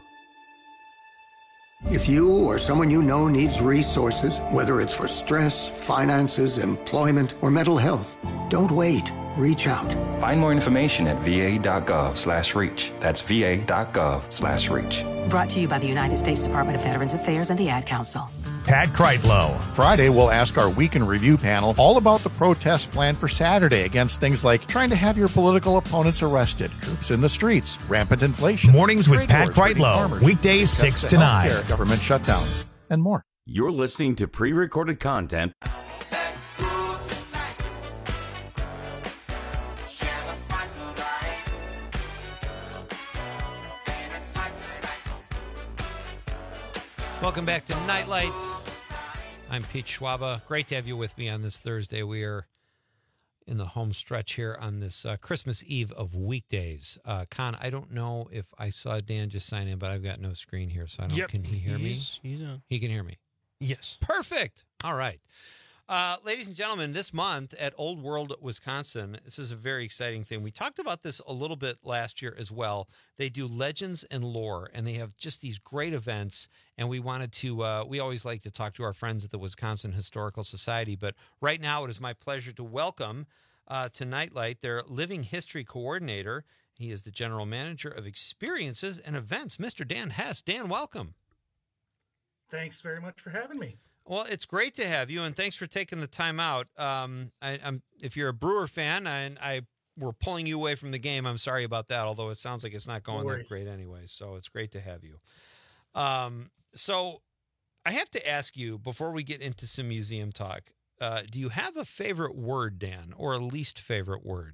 If you or someone you know needs resources, whether it's for stress, finances, employment, or mental health, don't wait. Reach out.
Find more information at va.gov slash reach. That's va.gov slash reach.
Brought to you by the United States Department of Veterans Affairs and the Ad Council.
Pat Kreitlow.
Friday, we'll ask our Week in Review panel all about the protests planned for Saturday against things like trying to have your political opponents arrested, troops in the streets, rampant inflation.
Mornings with Pat Kreitlow. Weekdays six to nine.
Government shutdowns, and more.
You're listening to pre-recorded content.
Welcome back to Nightlight. I'm Pete Schwaba. Great to have you with me on this Thursday. We are in the home stretch here on this uh, Christmas Eve of weekdays. Uh, Con, I don't know if I saw Dan just sign in, but I've got no screen here, so I don't.
Yep.
Can he hear
he's,
me?
He's on.
He can hear me.
Yes.
Perfect. All right. Uh, ladies and gentlemen, this month at Old World, Wisconsin, this is a very exciting thing. We talked about this a little bit last year as well. They do Legends and Lore, and they have just these great events. And we wanted to, uh, we always like to talk to our friends at the Wisconsin Historical Society. But right now, it is my pleasure to welcome uh, to Nightlight their Living History Coordinator. He is the General Manager of Experiences and Events, Mister Dan Hess. Dan, welcome.
Thanks very much for having me.
Well, it's great to have you, and thanks for taking the time out. Um, I, I'm, if you're a Brewer fan, and I, I we're pulling you away from the game, I'm sorry about that. Although it sounds like it's not going
No
that great anyway, so it's great to have you. Um, so I have to ask you before we get into some museum talk. Uh, do you have a favorite word, Dan, or a least favorite word?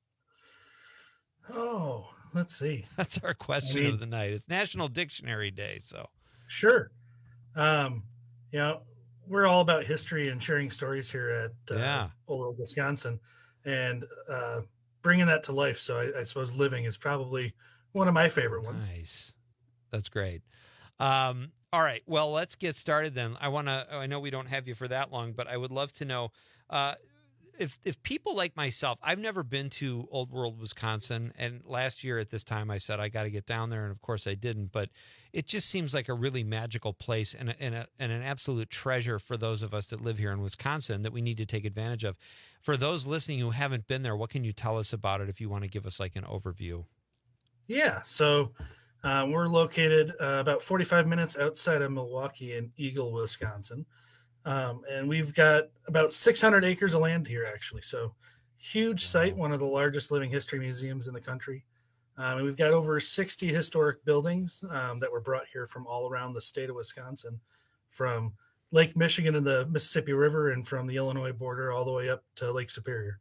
Oh, let's see.
That's our question
I mean,
of the night. It's National Dictionary Day, so
sure. Um, you know, we're all about history and sharing stories here at uh,
Yeah.
Old World, Wisconsin, and uh, bringing that to life. So I, I suppose living is probably one of my favorite ones.
Nice. That's great. Um, all right. Well, let's get started then. I want to, I know we don't have you for that long, but I would love to know uh, if, if people like myself, I've never been to Old World, Wisconsin. And last year at this time I said, I got to get down there. And of course I didn't, but it just seems like a really magical place and, a, and, a, and an absolute treasure for those of us that live here in Wisconsin that we need to take advantage of. For those listening who haven't been there, what can you tell us about it if you want to give us like an overview?
Yeah. So uh, we're located uh, about forty-five minutes outside of Milwaukee in Eagle, Wisconsin. Um, and we've got about six hundred acres of land here, actually. So huge site, one of the largest living history museums in the country. Um, and we've got over sixty historic buildings um, that were brought here from all around the state of Wisconsin, from Lake Michigan and the Mississippi River and from the Illinois border all the way up to Lake Superior.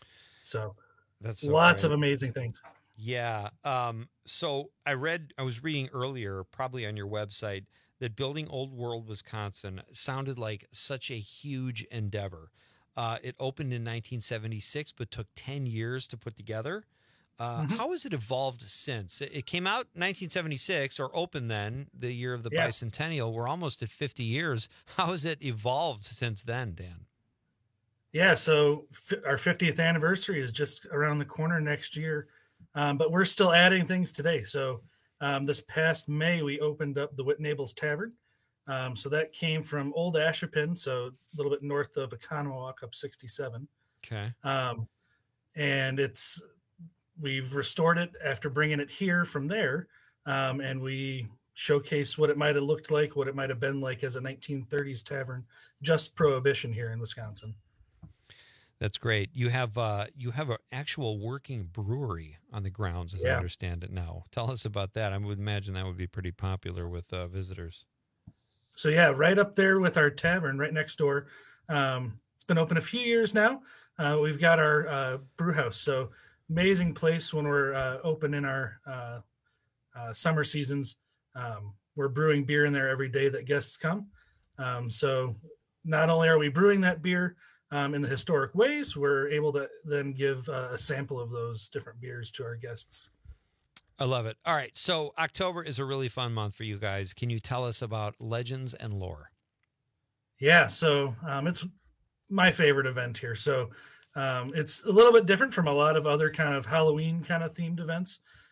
So
That's so
lots
great.
of amazing things.
Yeah. Um, so I read, I was reading earlier, probably on your website, that building Old World, Wisconsin sounded like such a huge endeavor. Uh, it opened in nineteen seventy-six, but took ten years to put together. Uh,
Mhm.
How has it evolved since? It it came out in nineteen seventy-six, or opened then, the year of the
Yeah.
bicentennial. We're almost at fifty years. How has it evolved since then, Dan?
Yeah, so f- our fiftieth anniversary is just around the corner next year, um, but we're still adding things today. So um, this past May, we opened up the Whitnable's Tavern. Um, so that came from Old Ashapin, so a little bit north of Economowoc up sixty-seven.
Okay.
Um, and it's we've restored it after bringing it here from there, um, and we showcase what it might have looked like, what it might have been like as a nineteen thirties tavern, just Prohibition here in Wisconsin.
That's great. You have uh, you have an actual working brewery on the grounds, as I
Yeah.
understand it now. Tell us about that. I would imagine that would be pretty popular with uh, visitors.
So yeah, right up there with our tavern, right next door. Um, it's been open a few years now. Uh, we've got our uh, brew house. So amazing place when we're uh, open in our uh, uh, summer seasons. Um, we're brewing beer in there every day that guests come. Um, so not only are we brewing that beer um, in the historic ways, we're able to then give uh, a sample of those different beers to our guests.
I love it. All right. So October is a really fun month for you guys. Can you tell us about Legends and Lore?
Yeah, so um, it's my favorite event here. So um, it's a little bit different from a lot of other kind of Halloween kind of themed events.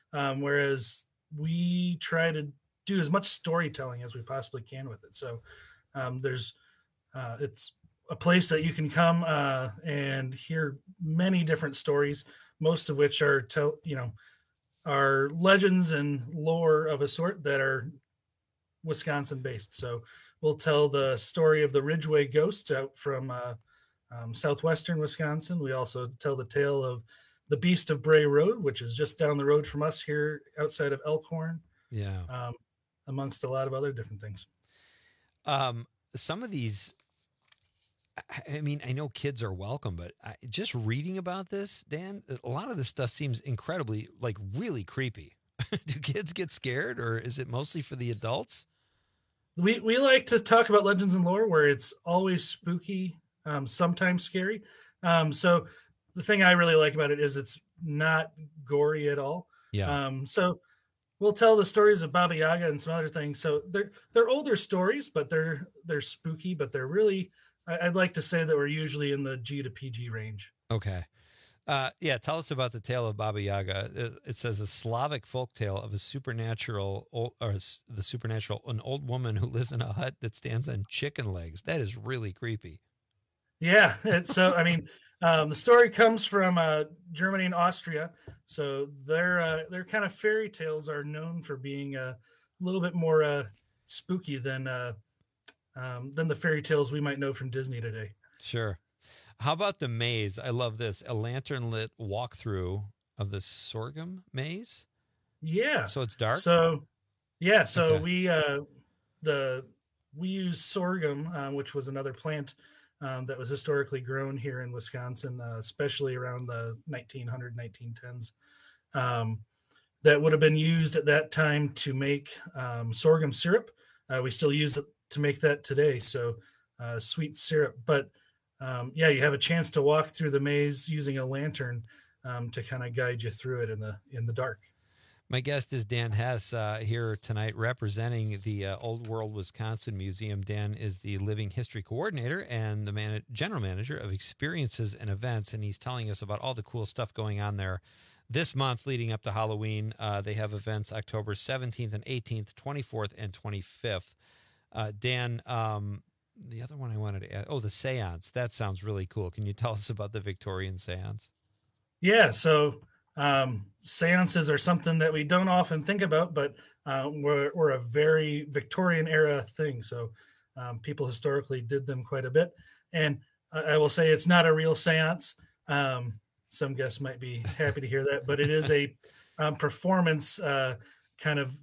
um, whereas we try to do as much storytelling as we possibly can with it. So um, there's uh, it's a place that you can come uh, and hear many different stories, most of which are tell you know are legends and lore of a sort that are Wisconsin based. So we'll tell the story of the Ridgeway Ghost out from uh, um, southwestern Wisconsin. We also tell the tale of the Beast of Bray Road, which is just down the road from us here outside of Elkhorn.
Yeah.
Um, amongst a lot of other different things.
Um, some of these, I mean, I know kids are welcome, but I, just reading about this, Dan, a lot of this stuff seems incredibly, like, really creepy. Do kids get scared, or is it mostly for the adults?
We we like to talk about legends and lore where it's always spooky, um, sometimes scary. Um, so the thing I really like about it is it's not gory at all.
Yeah.
Um, so we'll tell the stories of Baba Yaga and some other things. So they're they're older stories, but they're they're spooky, but they're really, I'd like to say that we're usually in the G to P G range.
Okay. Uh, yeah, tell us about the tale of Baba Yaga. It, it says a Slavic folktale of a supernatural, or the supernatural, an old woman who lives in a hut that stands on chicken legs. That is really creepy.
Yeah. It's, so, I mean, um, the story comes from uh, Germany and Austria. So their uh, their kind of fairy tales are known for being a little bit more uh, spooky than uh, um, than the fairy tales we might know from Disney today.
Sure. How about the maze? I love this. A lantern lit walkthrough of the sorghum maze.
Yeah.
So it's dark.
So yeah. So
Okay.
we uh, the we use sorghum, uh, which was another plant um, that was historically grown here in Wisconsin, uh, especially around the nineteen hundred, nineteen tens. Um, that would have been used at that time to make um, sorghum syrup. Uh, we still use it to make that today. So uh, sweet syrup, but Um, yeah, you have a chance to walk through the maze using a lantern um, to kind of guide you through it in the in the dark.
My guest is Dan Hess uh, here tonight representing the uh, Old World Wisconsin Museum. Dan is the Living History Coordinator and the man- General Manager of Experiences and Events, and he's telling us about all the cool stuff going on there this month leading up to Halloween. Uh, they have events October seventeenth and eighteenth, twenty-fourth and twenty-fifth. Uh, Dan, um, the other one I wanted to add, oh, the seance. That sounds really cool. Can you tell us about the Victorian seance?
Yeah, so um, seances are something that we don't often think about, but uh, we're, we're a very Victorian era thing. So um, people historically did them quite a bit. And I, I will say it's not a real seance. Um, some guests might be happy to hear that, but it is a um, performance uh, kind of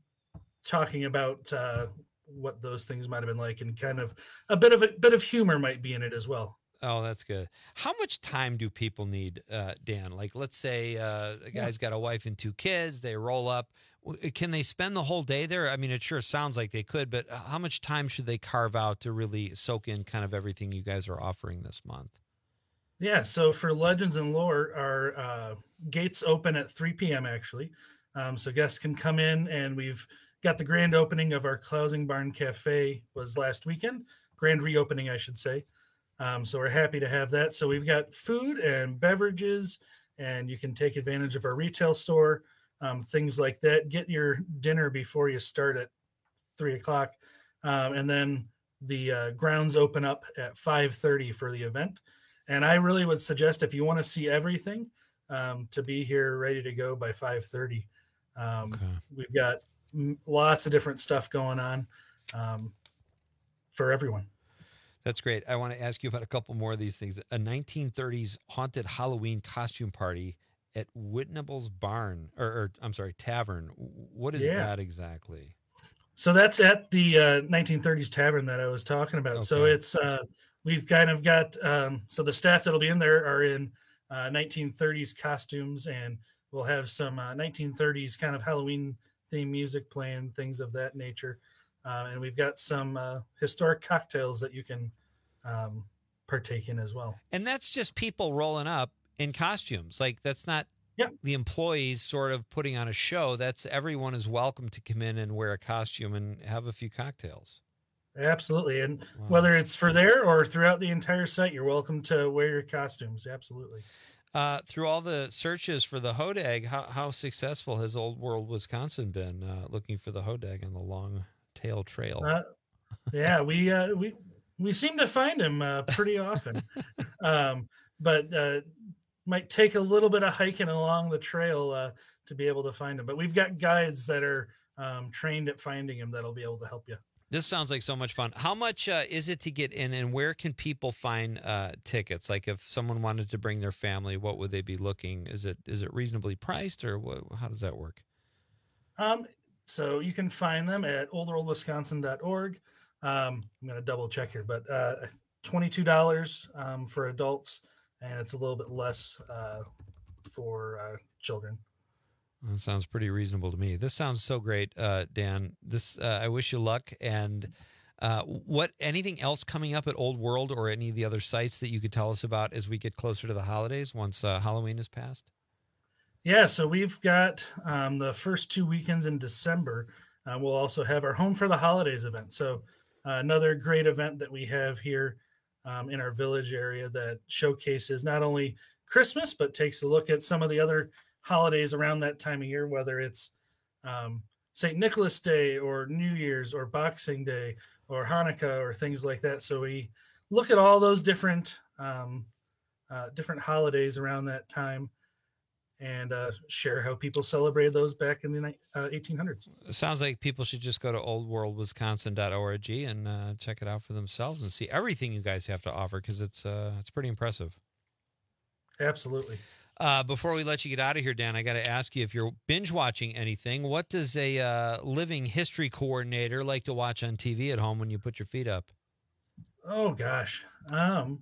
talking about uh, what those things might have been like, and kind of a bit of a bit of humor might be in it as well.
Oh, that's good. How much time do people need, uh, Dan? Like, let's say uh, a guy's got a wife and two kids. They roll up. Can they spend the whole day there? I mean, it sure sounds like they could, but how much time should they carve out to really soak in kind of everything you guys are offering this month?
Yeah, so for Legends and Lore, our uh, gates open at three p.m. actually. Um, so guests can come in, and we've got the grand opening of our Clousing Barn Cafe was last weekend. Grand reopening, I should say. Um, so we're happy to have that. So we've got food and beverages, and you can take advantage of our retail store, um, things like that. Get your dinner before you start at three o'clock. Um, and then the uh, grounds open up at five thirty for the event. And I really would suggest, if you want to see everything, um, to be here ready to go by five thirty. Um,
Okay.
We've got m- lots of different stuff going on um, for everyone.
That's great. I want to ask you about a couple more of these things. A nineteen thirties haunted Halloween costume party at Whitnable's Barn, or, or I'm sorry, Tavern. What is
Yeah.
that exactly?
So that's at the uh, nineteen thirties tavern that I was talking about. So
Okay.
it's uh, we've kind of got um, so the staff that'll be in there are in uh, nineteen thirties costumes, and we'll have some uh, nineteen thirties kind of Halloween theme music playing, things of that nature. Uh, and we've got some uh, historic cocktails that you can um, partake in as well.
And that's just people rolling up in costumes. Like, that's not the employees sort of putting on a show. That's everyone is welcome to come in and wear a costume and have a few cocktails.
Absolutely. And
Wow.
whether it's for there or throughout the entire site, you're welcome to wear your costumes. Absolutely.
Uh, through all the searches for the hodag, how, how successful has Old World Wisconsin been uh, looking for the hodag on the long tail trail?
Uh, yeah, we uh, we we seem to find him uh, pretty often, um, but uh, might take a little bit of hiking along the trail uh, to be able to find him. But we've got guides that are um, trained at finding him that'll be able to help you.
This sounds like so much fun. How much uh, is it to get in, and where can people find uh, tickets? Like if someone wanted to bring their family, what would they be looking? Is it is it reasonably priced, or what, how does that work?
Um, so you can find them at old world wisconsin dot org. Um, I'm going to double check here, but uh, twenty-two dollars um, for adults, and it's a little bit less uh, for uh, children.
That sounds pretty reasonable to me. This sounds so great, uh, Dan. This uh, I wish you luck. And uh, what anything else coming up at Old World or any of the other sites that you could tell us about as we get closer to the holidays once uh, Halloween is passed?
Yeah, so we've got um, the first two weekends in December. Uh, we'll also have our Home for the Holidays event. So uh, another great event that we have here um, in our village area that showcases not only Christmas, but takes a look at some of the other holidays around that time of year, whether it's um, Saint Nicholas Day or New Year's or Boxing Day or Hanukkah or things like that. So we look at all those different um, uh, different holidays around that time and uh, share how people celebrated those back in the uh, eighteen hundreds.
It sounds like people should just go to old world wisconsin dot org and uh, check it out for themselves and see everything you guys have to offer, because it's uh, it's pretty impressive.
Absolutely.
Uh, before we let you get out of here, Dan, I got to ask you, if you're binge watching anything, what does a uh, living history coordinator like to watch on T V at home when you put your feet up?
Oh gosh. Um,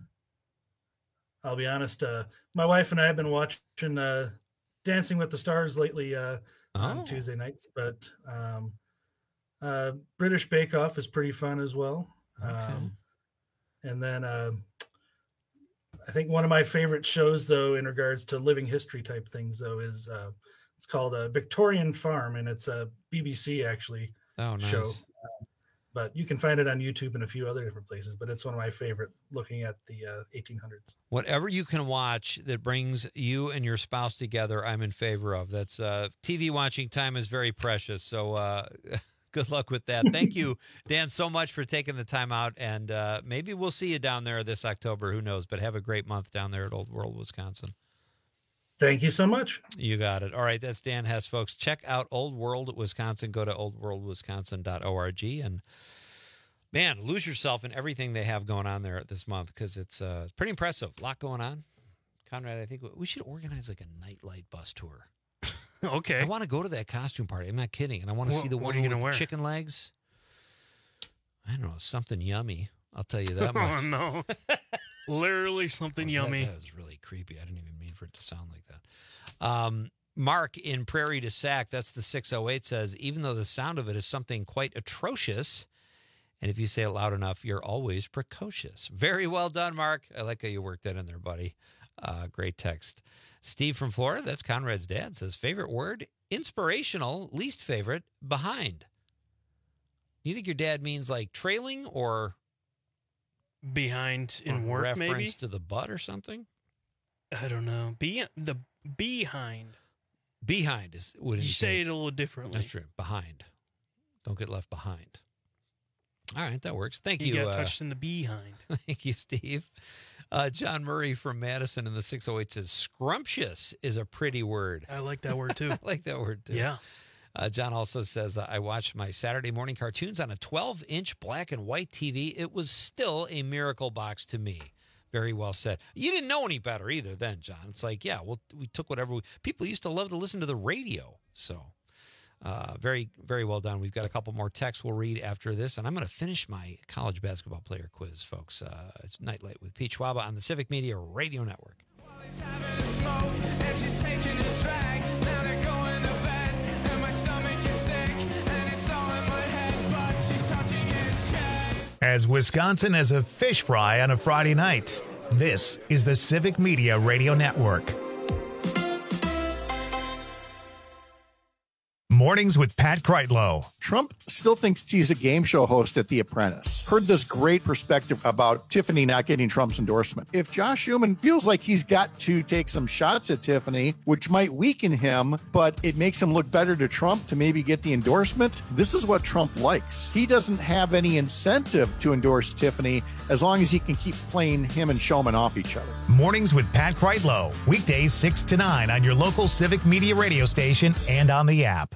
I'll be honest. Uh, my wife and I have been watching uh, Dancing with the Stars lately uh, oh. on Tuesday nights, but um, uh, British Bake Off is pretty fun as well.
Okay.
Um, and then uh, I think one of my favorite shows, though, in regards to living history type things, though, is uh, it's called uh, Victorian Farm, and it's a B B C actually
oh, nice.
show. Um, but you can find it on YouTube and a few other different places. But it's one of my favorite, looking at the uh, eighteen hundreds.
Whatever you can watch that brings you and your spouse together, I'm in favor of. That's uh, T V watching time is very precious. So uh, good luck with that. Thank you, Dan, so much for taking the time out. And uh, maybe we'll see you down there this October. Who knows? But have a great month down there at Old World, Wisconsin.
Thank you so much.
You got it. All right, that's Dan Hess, folks. Check out Old World Wisconsin. Go to old world wisconsin dot org and, man, lose yourself in everything they have going on there this month, because it's uh, pretty impressive. A lot going on. Conrad, I think we should organize like a nightlight bus tour.
Okay.
I want to go to that costume party. I'm not kidding. And I want to
What-
see the
what
one
are you
with
gonna
the
wear?
chicken legs. I don't know, something yummy. I'll tell you that much.
Oh, no. Literally something
Oh,
yummy.
That, that was really creepy. I didn't even mean for it to sound like that. Um, Mark in Prairie du Sac, that's the six oh eight, says, even though the sound of it is something quite atrocious, and if you say it loud enough, you're always precocious. Very well done, Mark. I like how you worked that in there, buddy. Uh, great text. Steve from Florida, that's Conrad's dad, says, favorite word, inspirational, least favorite, behind. You think your dad means like trailing or
Behind in
or
work,
reference
maybe?
to the butt or something?
I don't know. Be the behind.
Behind is would
You
indicate-
say it a little differently.
That's true. Behind. Don't get left behind. All right, that works. Thank
You
you.
got
uh,
touched in the behind.
Thank you, Steve. Uh, John Murray from Madison in the six oh eight says, scrumptious is a pretty word.
I like that word, too.
I like that word, too.
Yeah.
Uh, John also says, uh, I watched my Saturday morning cartoons on a twelve-inch black and white T V. It was still a miracle box to me. Very well said. You didn't know any better either then, John. It's like, yeah, well, we took whatever. We, people used to love to listen to the radio. So uh, very, very well done. We've got a couple more texts we'll read after this, and I'm going to finish my college basketball player quiz, folks. Uh, it's Nightlight with Pete Schwaba on the Civic Media Radio Network.
As Wisconsin as a fish fry on a Friday night, this is the Civic Media Radio Network. Mornings with Pat Kreitlow.
Trump still thinks he's a game show host at The Apprentice. Heard this great perspective about Tiffany not getting Trump's endorsement. If Josh Schumann feels like he's got to take some shots at Tiffany, which might weaken him, but it makes him look better to Trump to maybe get the endorsement, this is what Trump likes. He doesn't have any incentive to endorse Tiffany as long as he can keep playing him and Schumann off each other.
Mornings with Pat Kreitlow. Weekdays six to nine on your local Civic Media radio station and on the app.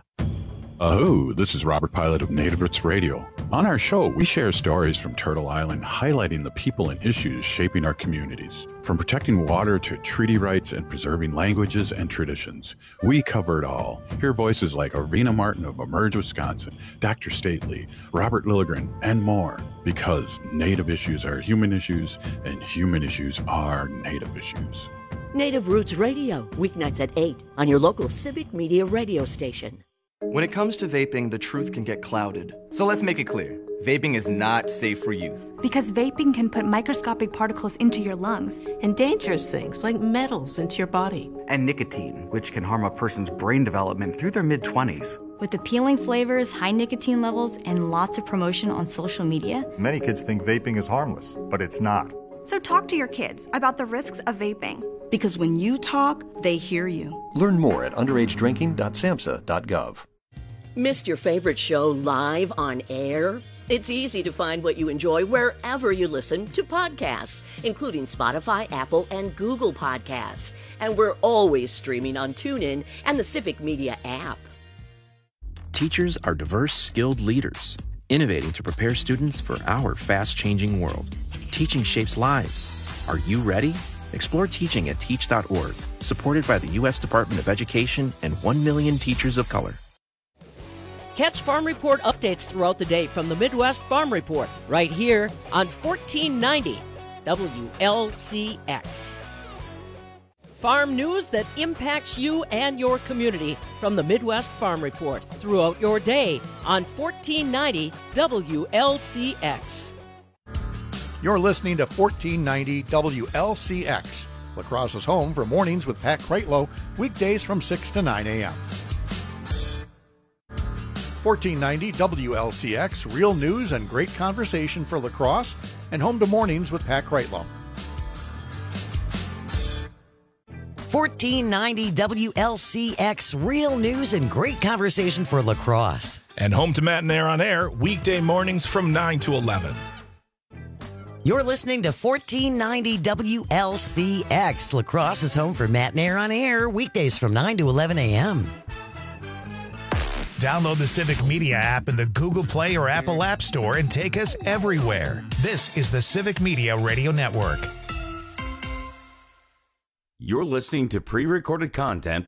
Oh, this is Robert Pilot of Native Roots Radio. On our show, we share stories from Turtle Island, highlighting the people and issues shaping our communities. From protecting water to treaty rights and preserving languages and traditions, we cover it all. Hear voices like Arvina Martin of Emerge, Wisconsin, Doctor Stately, Robert Lilligren, and more. Because Native issues are human issues, and human issues are Native issues.
Native Roots Radio, weeknights at eight on your local Civic Media radio station.
When it comes to vaping, the truth can get clouded. So let's make it clear. Vaping is not safe for youth.
Because vaping can put microscopic particles into your lungs.
And dangerous things like metals into your body.
And nicotine, which can harm a person's brain development through their mid-twenties.
With appealing flavors, high nicotine levels, and lots of promotion on social media.
Many kids think vaping is harmless, but it's not.
So talk to your kids about the risks of vaping.
Because when you talk, they hear you.
Learn more at underage drinking dot samhsa dot gov.
Missed your favorite show live on air? It's easy to find what you enjoy wherever you listen to podcasts, including Spotify, Apple, and Google Podcasts. And we're always streaming on TuneIn and the Civic Media app.
Teachers are diverse, skilled leaders, innovating to prepare students for our fast-changing world. Teaching shapes lives. Are you ready? Explore teaching at teach dot org, supported by the U S Department of Education and one million teachers of color.
Catch Farm Report updates throughout the day from the Midwest Farm Report, right here on fourteen ninety W L C X. Farm news that impacts you and your community from the Midwest Farm Report throughout your day on fourteen ninety W L C X.
You're listening to fourteen ninety W L C X, La Crosse's home for Mornings with Pat Kreitlow, weekdays from six to nine a.m. fourteen ninety W L C X, real news and great conversation for La Crosse, and home to Mornings with Pat Kreitlow.
fourteen ninety W L C X, real news and great conversation for La Crosse.
And home to Matt and Air on Air, weekday mornings from nine to eleven.
You're listening to fourteen ninety W L C X. La Crosse is home for Matt and Air on Air, weekdays from nine to eleven a.m.
Download the Civic Media app in the Google Play or Apple App Store and take us everywhere. This is the Civic Media Radio Network.
You're listening to pre-recorded content.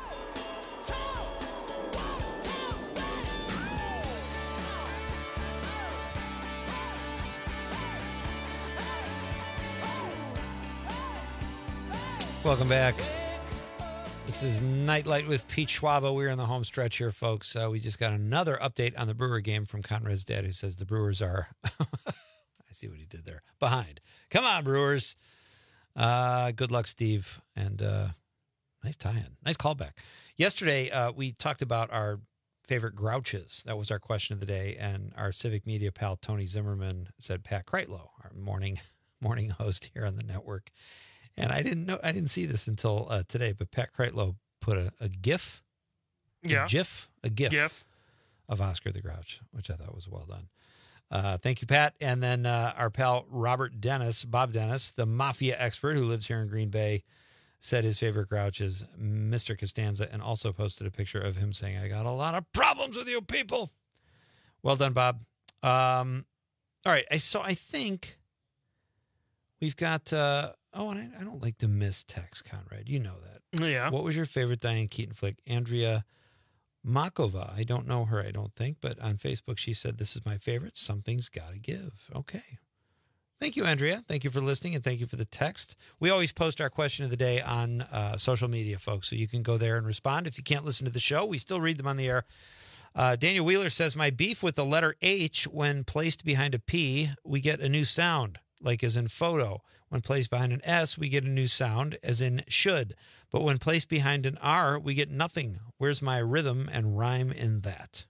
Welcome back. This is Nightlight with Pete Schwaba. We're in the home stretch here, folks. Uh, we just got another update on the Brewer game from Conrad's dad, who says the Brewers are, I see what he did there, behind. Come on, Brewers. Uh, good luck, Steve. And uh, nice tie-in. Nice callback. Yesterday, uh, we talked about our favorite grouches. That was our question of the day. And our Civic Media pal, Tony Zimmerman, said Pat Kreitlow, our morning morning host here on the network. And I didn't know, I didn't see this until uh, today, but Pat Kreitlow put a, a GIF, a
yeah,
GIF, a GIF,
GIF
of Oscar the Grouch, which I thought was well done. Uh, thank you, Pat. And then uh, our pal Robert Dennis, Bob Dennis, the mafia expert who lives here in Green Bay, said his favorite Grouch is Mister Costanza, and also posted a picture of him saying, "I got a lot of problems with you people." Well done, Bob. Um, all right, I so I think we've got. Uh, Oh, and I, I don't like to miss text, Conrad. You know that.
Yeah.
What was your favorite Diane Keaton flick? Andrea Makova. I don't know her, I don't think, but on Facebook she said, "This is my favorite. Something's got to give." Okay. Thank you, Andrea. Thank you for listening, and thank you for the text. We always post our question of the day on uh, social media, folks, so you can go there and respond. If you can't listen to the show, we still read them on the air. Uh, Daniel Wheeler says, "My beef with the letter H, when placed behind a P, we get a new sound, like as in photo. When placed behind an S, we get a new sound, as in should. But when placed behind an R, we get nothing. Where's my rhythm and rhyme in that?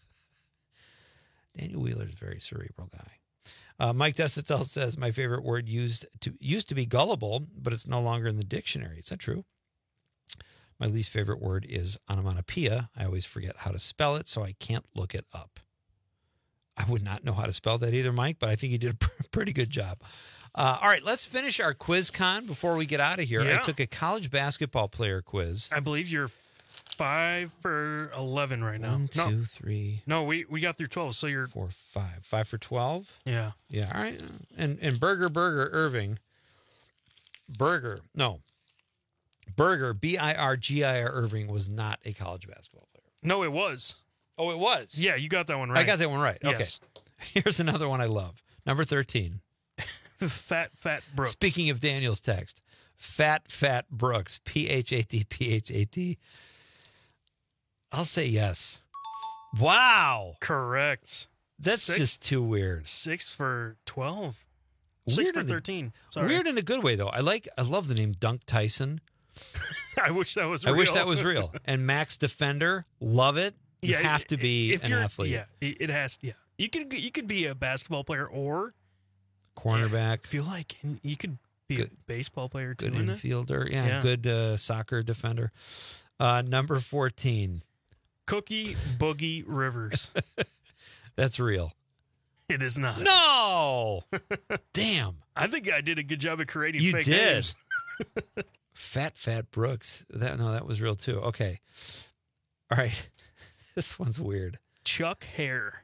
Daniel Wheeler's a very cerebral guy. Uh, Mike Desitel says, my favorite word used to used to be gullible, but it's no longer in the dictionary. Is that true? My least favorite word is onomatopoeia. I always forget how to spell it, so I can't look it up. I would not know how to spell that either, Mike, but I think you did a pretty good job. Uh, all right, let's finish our quiz con before we get out of here.
Yeah.
I took a college basketball player quiz.
I believe you're five for eleven right now.
One, two,
no.
three.
No, we, we got through twelve, so you're
four, five. Five for twelve?
Yeah.
Yeah, all right. And and Burger Burger Irving. Burger, no. Burger, B I R G I R Irving was not a college basketball player.
No, it was.
Oh, it was?
Yeah, you got that one right.
I got that one right.
Yes.
Okay. Here's another one I love. Number thirteen.
Fat, Fat Brooks.
Speaking of Daniel's text, Fat, Fat Brooks, P H A T, P H A T. I'll say yes. Wow.
Correct.
That's
Six,
just too weird.
Six for twelve.
Weird
Six for
in the-
thirteen. Sorry.
Weird in a good way, though. I like, I love the name Dunk Tyson.
I wish that was
I
real.
wish that was real. And Max Defender, love it. You
Yeah,
have to be
if
an
you're-
athlete.
Yeah, it has. Yeah, you could you could be a basketball player or
Cornerback.
I feel like you could be
Good-
a baseball player too.
Good
in it.
infielder. Yeah,
Yeah.
good uh, soccer defender. Uh, number fourteen.
Cookie Boogie Rivers.
That's real.
It is not.
No! Damn.
I think I did a good job of creating
You
fake
did.
names.
Fat Fat Brooks. That no, that was real too. Okay. All right. This one's weird.
Chuck Hare.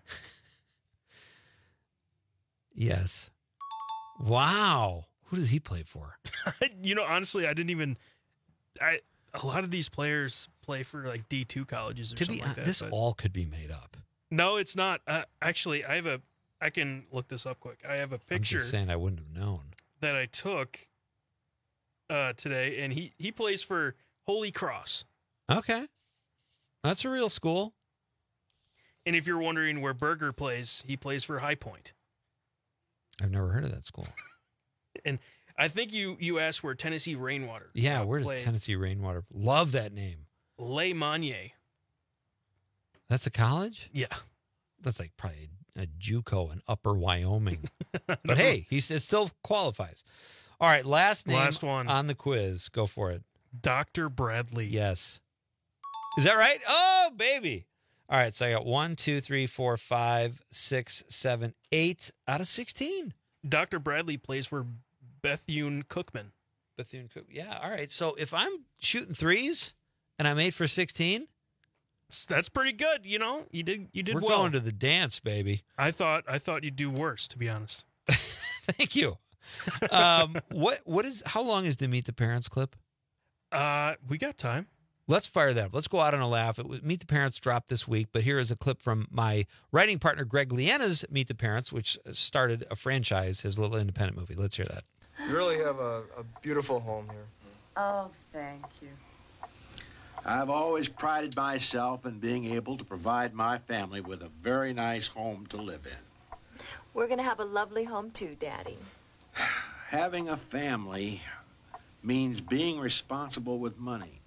Yes. Wow. Who does he play for?
You know, honestly, I didn't even. I a lot of these players play for like D two colleges or
To
something
be
like
honest,
that.
this
but-
all could be made up.
No, it's not. Uh, actually, I have a. I can look this up quick. I have a
I'm
picture
just saying I wouldn't have known.
that I took uh, today, and he he plays for Holy Cross.
Okay. That's a real school.
And if you're wondering where Berger plays, he plays for High Point.
I've never heard of that school.
And I think you you asked where Tennessee Rainwater.
Yeah,
uh,
where does
played.
Tennessee Rainwater? Love that name.
Le Monnier.
That's a college?
Yeah.
That's like probably a JUCO in Upper Wyoming. But hey, he it still qualifies. All right, last name
Last one.
on the quiz. Go for it.
Doctor Bradley.
Yes. Is that right? Oh, baby. All right, so I got one, two, three, four, five, six, seven, eight out of sixteen.
Doctor Bradley plays for Bethune Cookman.
Bethune Cook. Yeah, all right. So if I'm shooting threes and I'm eight for sixteen,
That's pretty good. You know, you did you did
we're
well.
going to the dance, baby.
I thought I thought you'd do worse, to be honest.
Thank you. Um, what what is? How long is the Meet the Parents clip?
Uh, we got time.
Let's fire that up. Let's go out on a laugh. It was Meet the Parents dropped this week, but here is a clip from my writing partner Greg Liana's Meet the Parents, which started a franchise, his little independent movie. Let's hear that.
You really have a, a beautiful home here.
Oh, thank you.
I've always prided myself in being able to provide my family with a very nice home to live in.
We're going to have a lovely home too, Daddy.
Having a family means being responsible with money.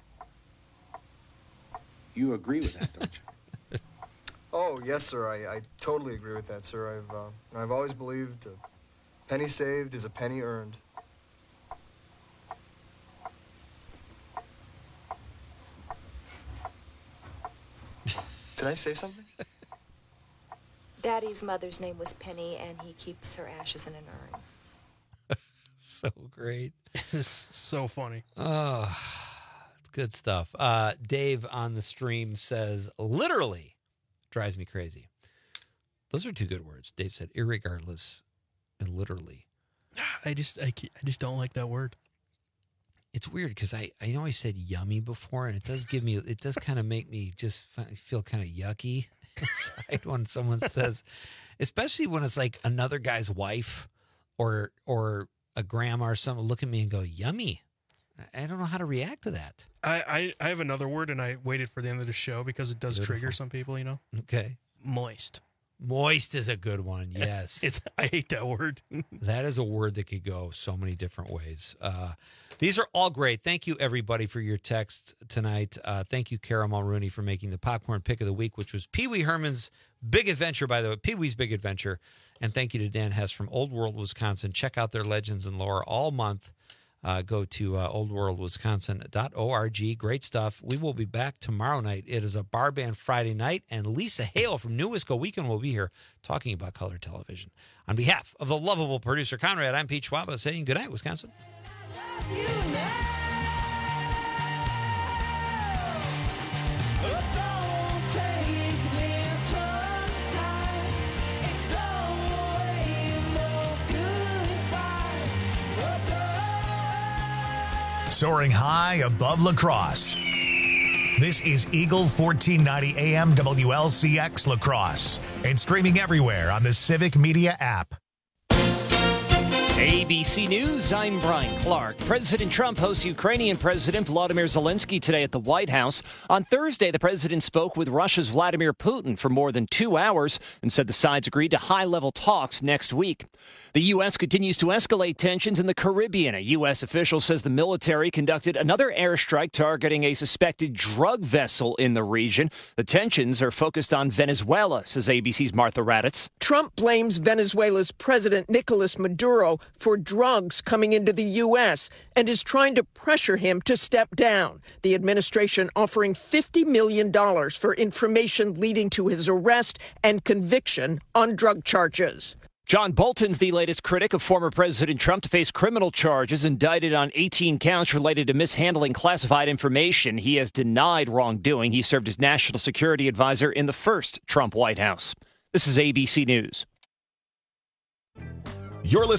You agree with that, don't you?
Oh, yes, sir. I, I totally agree with that, sir. I've, uh, I've always believed a penny saved is a penny earned. Did I say something?
Daddy's mother's name was Penny, and he keeps her ashes in an urn.
So great.
It's so funny.
Oh, it's good stuff. Uh, Dave on the stream says, literally drives me crazy. Those are two good words. Dave said, irregardless and literally.
I just I, I just don't like that word.
It's weird because I, I know I said yummy before, and it does give me, it does kind of make me just feel kind of yucky inside when someone says, especially when it's like another guy's wife or, or a grandma or something look at me and go, yummy. I don't know how to react to that.
I, I, I have another word, and I waited for the end of the show because it does
Beautiful.
trigger some people, you know?
Okay.
Moist.
Moist is a good one. Yes.
It's, I hate that word.
That is a word that could go so many different ways. Uh, these are all great. Thank you, everybody, for your texts tonight. Uh, thank you, Carol Mulrooney, for making the popcorn pick of the week, which was Pee Wee Herman's Big Adventure, by the way, Pee Wee's Big Adventure. And thank you to Dan Hess from Old World, Wisconsin. Check out their legends and lore all month. Uh, go to uh, old world wisconsin dot org. Great stuff. We will be back tomorrow night. It is a bar band Friday night, and Lisa Hale from New Wisco Weekend will be here talking about color television. On behalf of the lovable producer Conrad, I'm Pete Schwaba saying good night, Wisconsin.
Soaring high above La Crosse. This is Eagle fourteen ninety A M W L C X La Crosse and streaming everywhere on the Civic Media app.
A B C News, I'm Brian Clark. President Trump hosts Ukrainian President Volodymyr Zelensky today at the White House. On Thursday, the president spoke with Russia's Vladimir Putin for more than two hours and said the sides agreed to high-level talks next week. The U S continues to escalate tensions in the Caribbean. A U S official says the military conducted another airstrike targeting a suspected drug vessel in the region. The tensions are focused on Venezuela, says A B C's Martha Raddatz.
Trump blames Venezuela's President Nicolas Maduro for drugs coming into the U S and is trying to pressure him to step down. The administration offering fifty million dollars for information leading to his arrest and conviction on drug charges.
John Bolton's the latest critic of former President Trump to face criminal charges, indicted on eighteen counts related to mishandling classified information. He has denied wrongdoing. He served as national security advisor in the first Trump White House. This is A B C News.
You're listening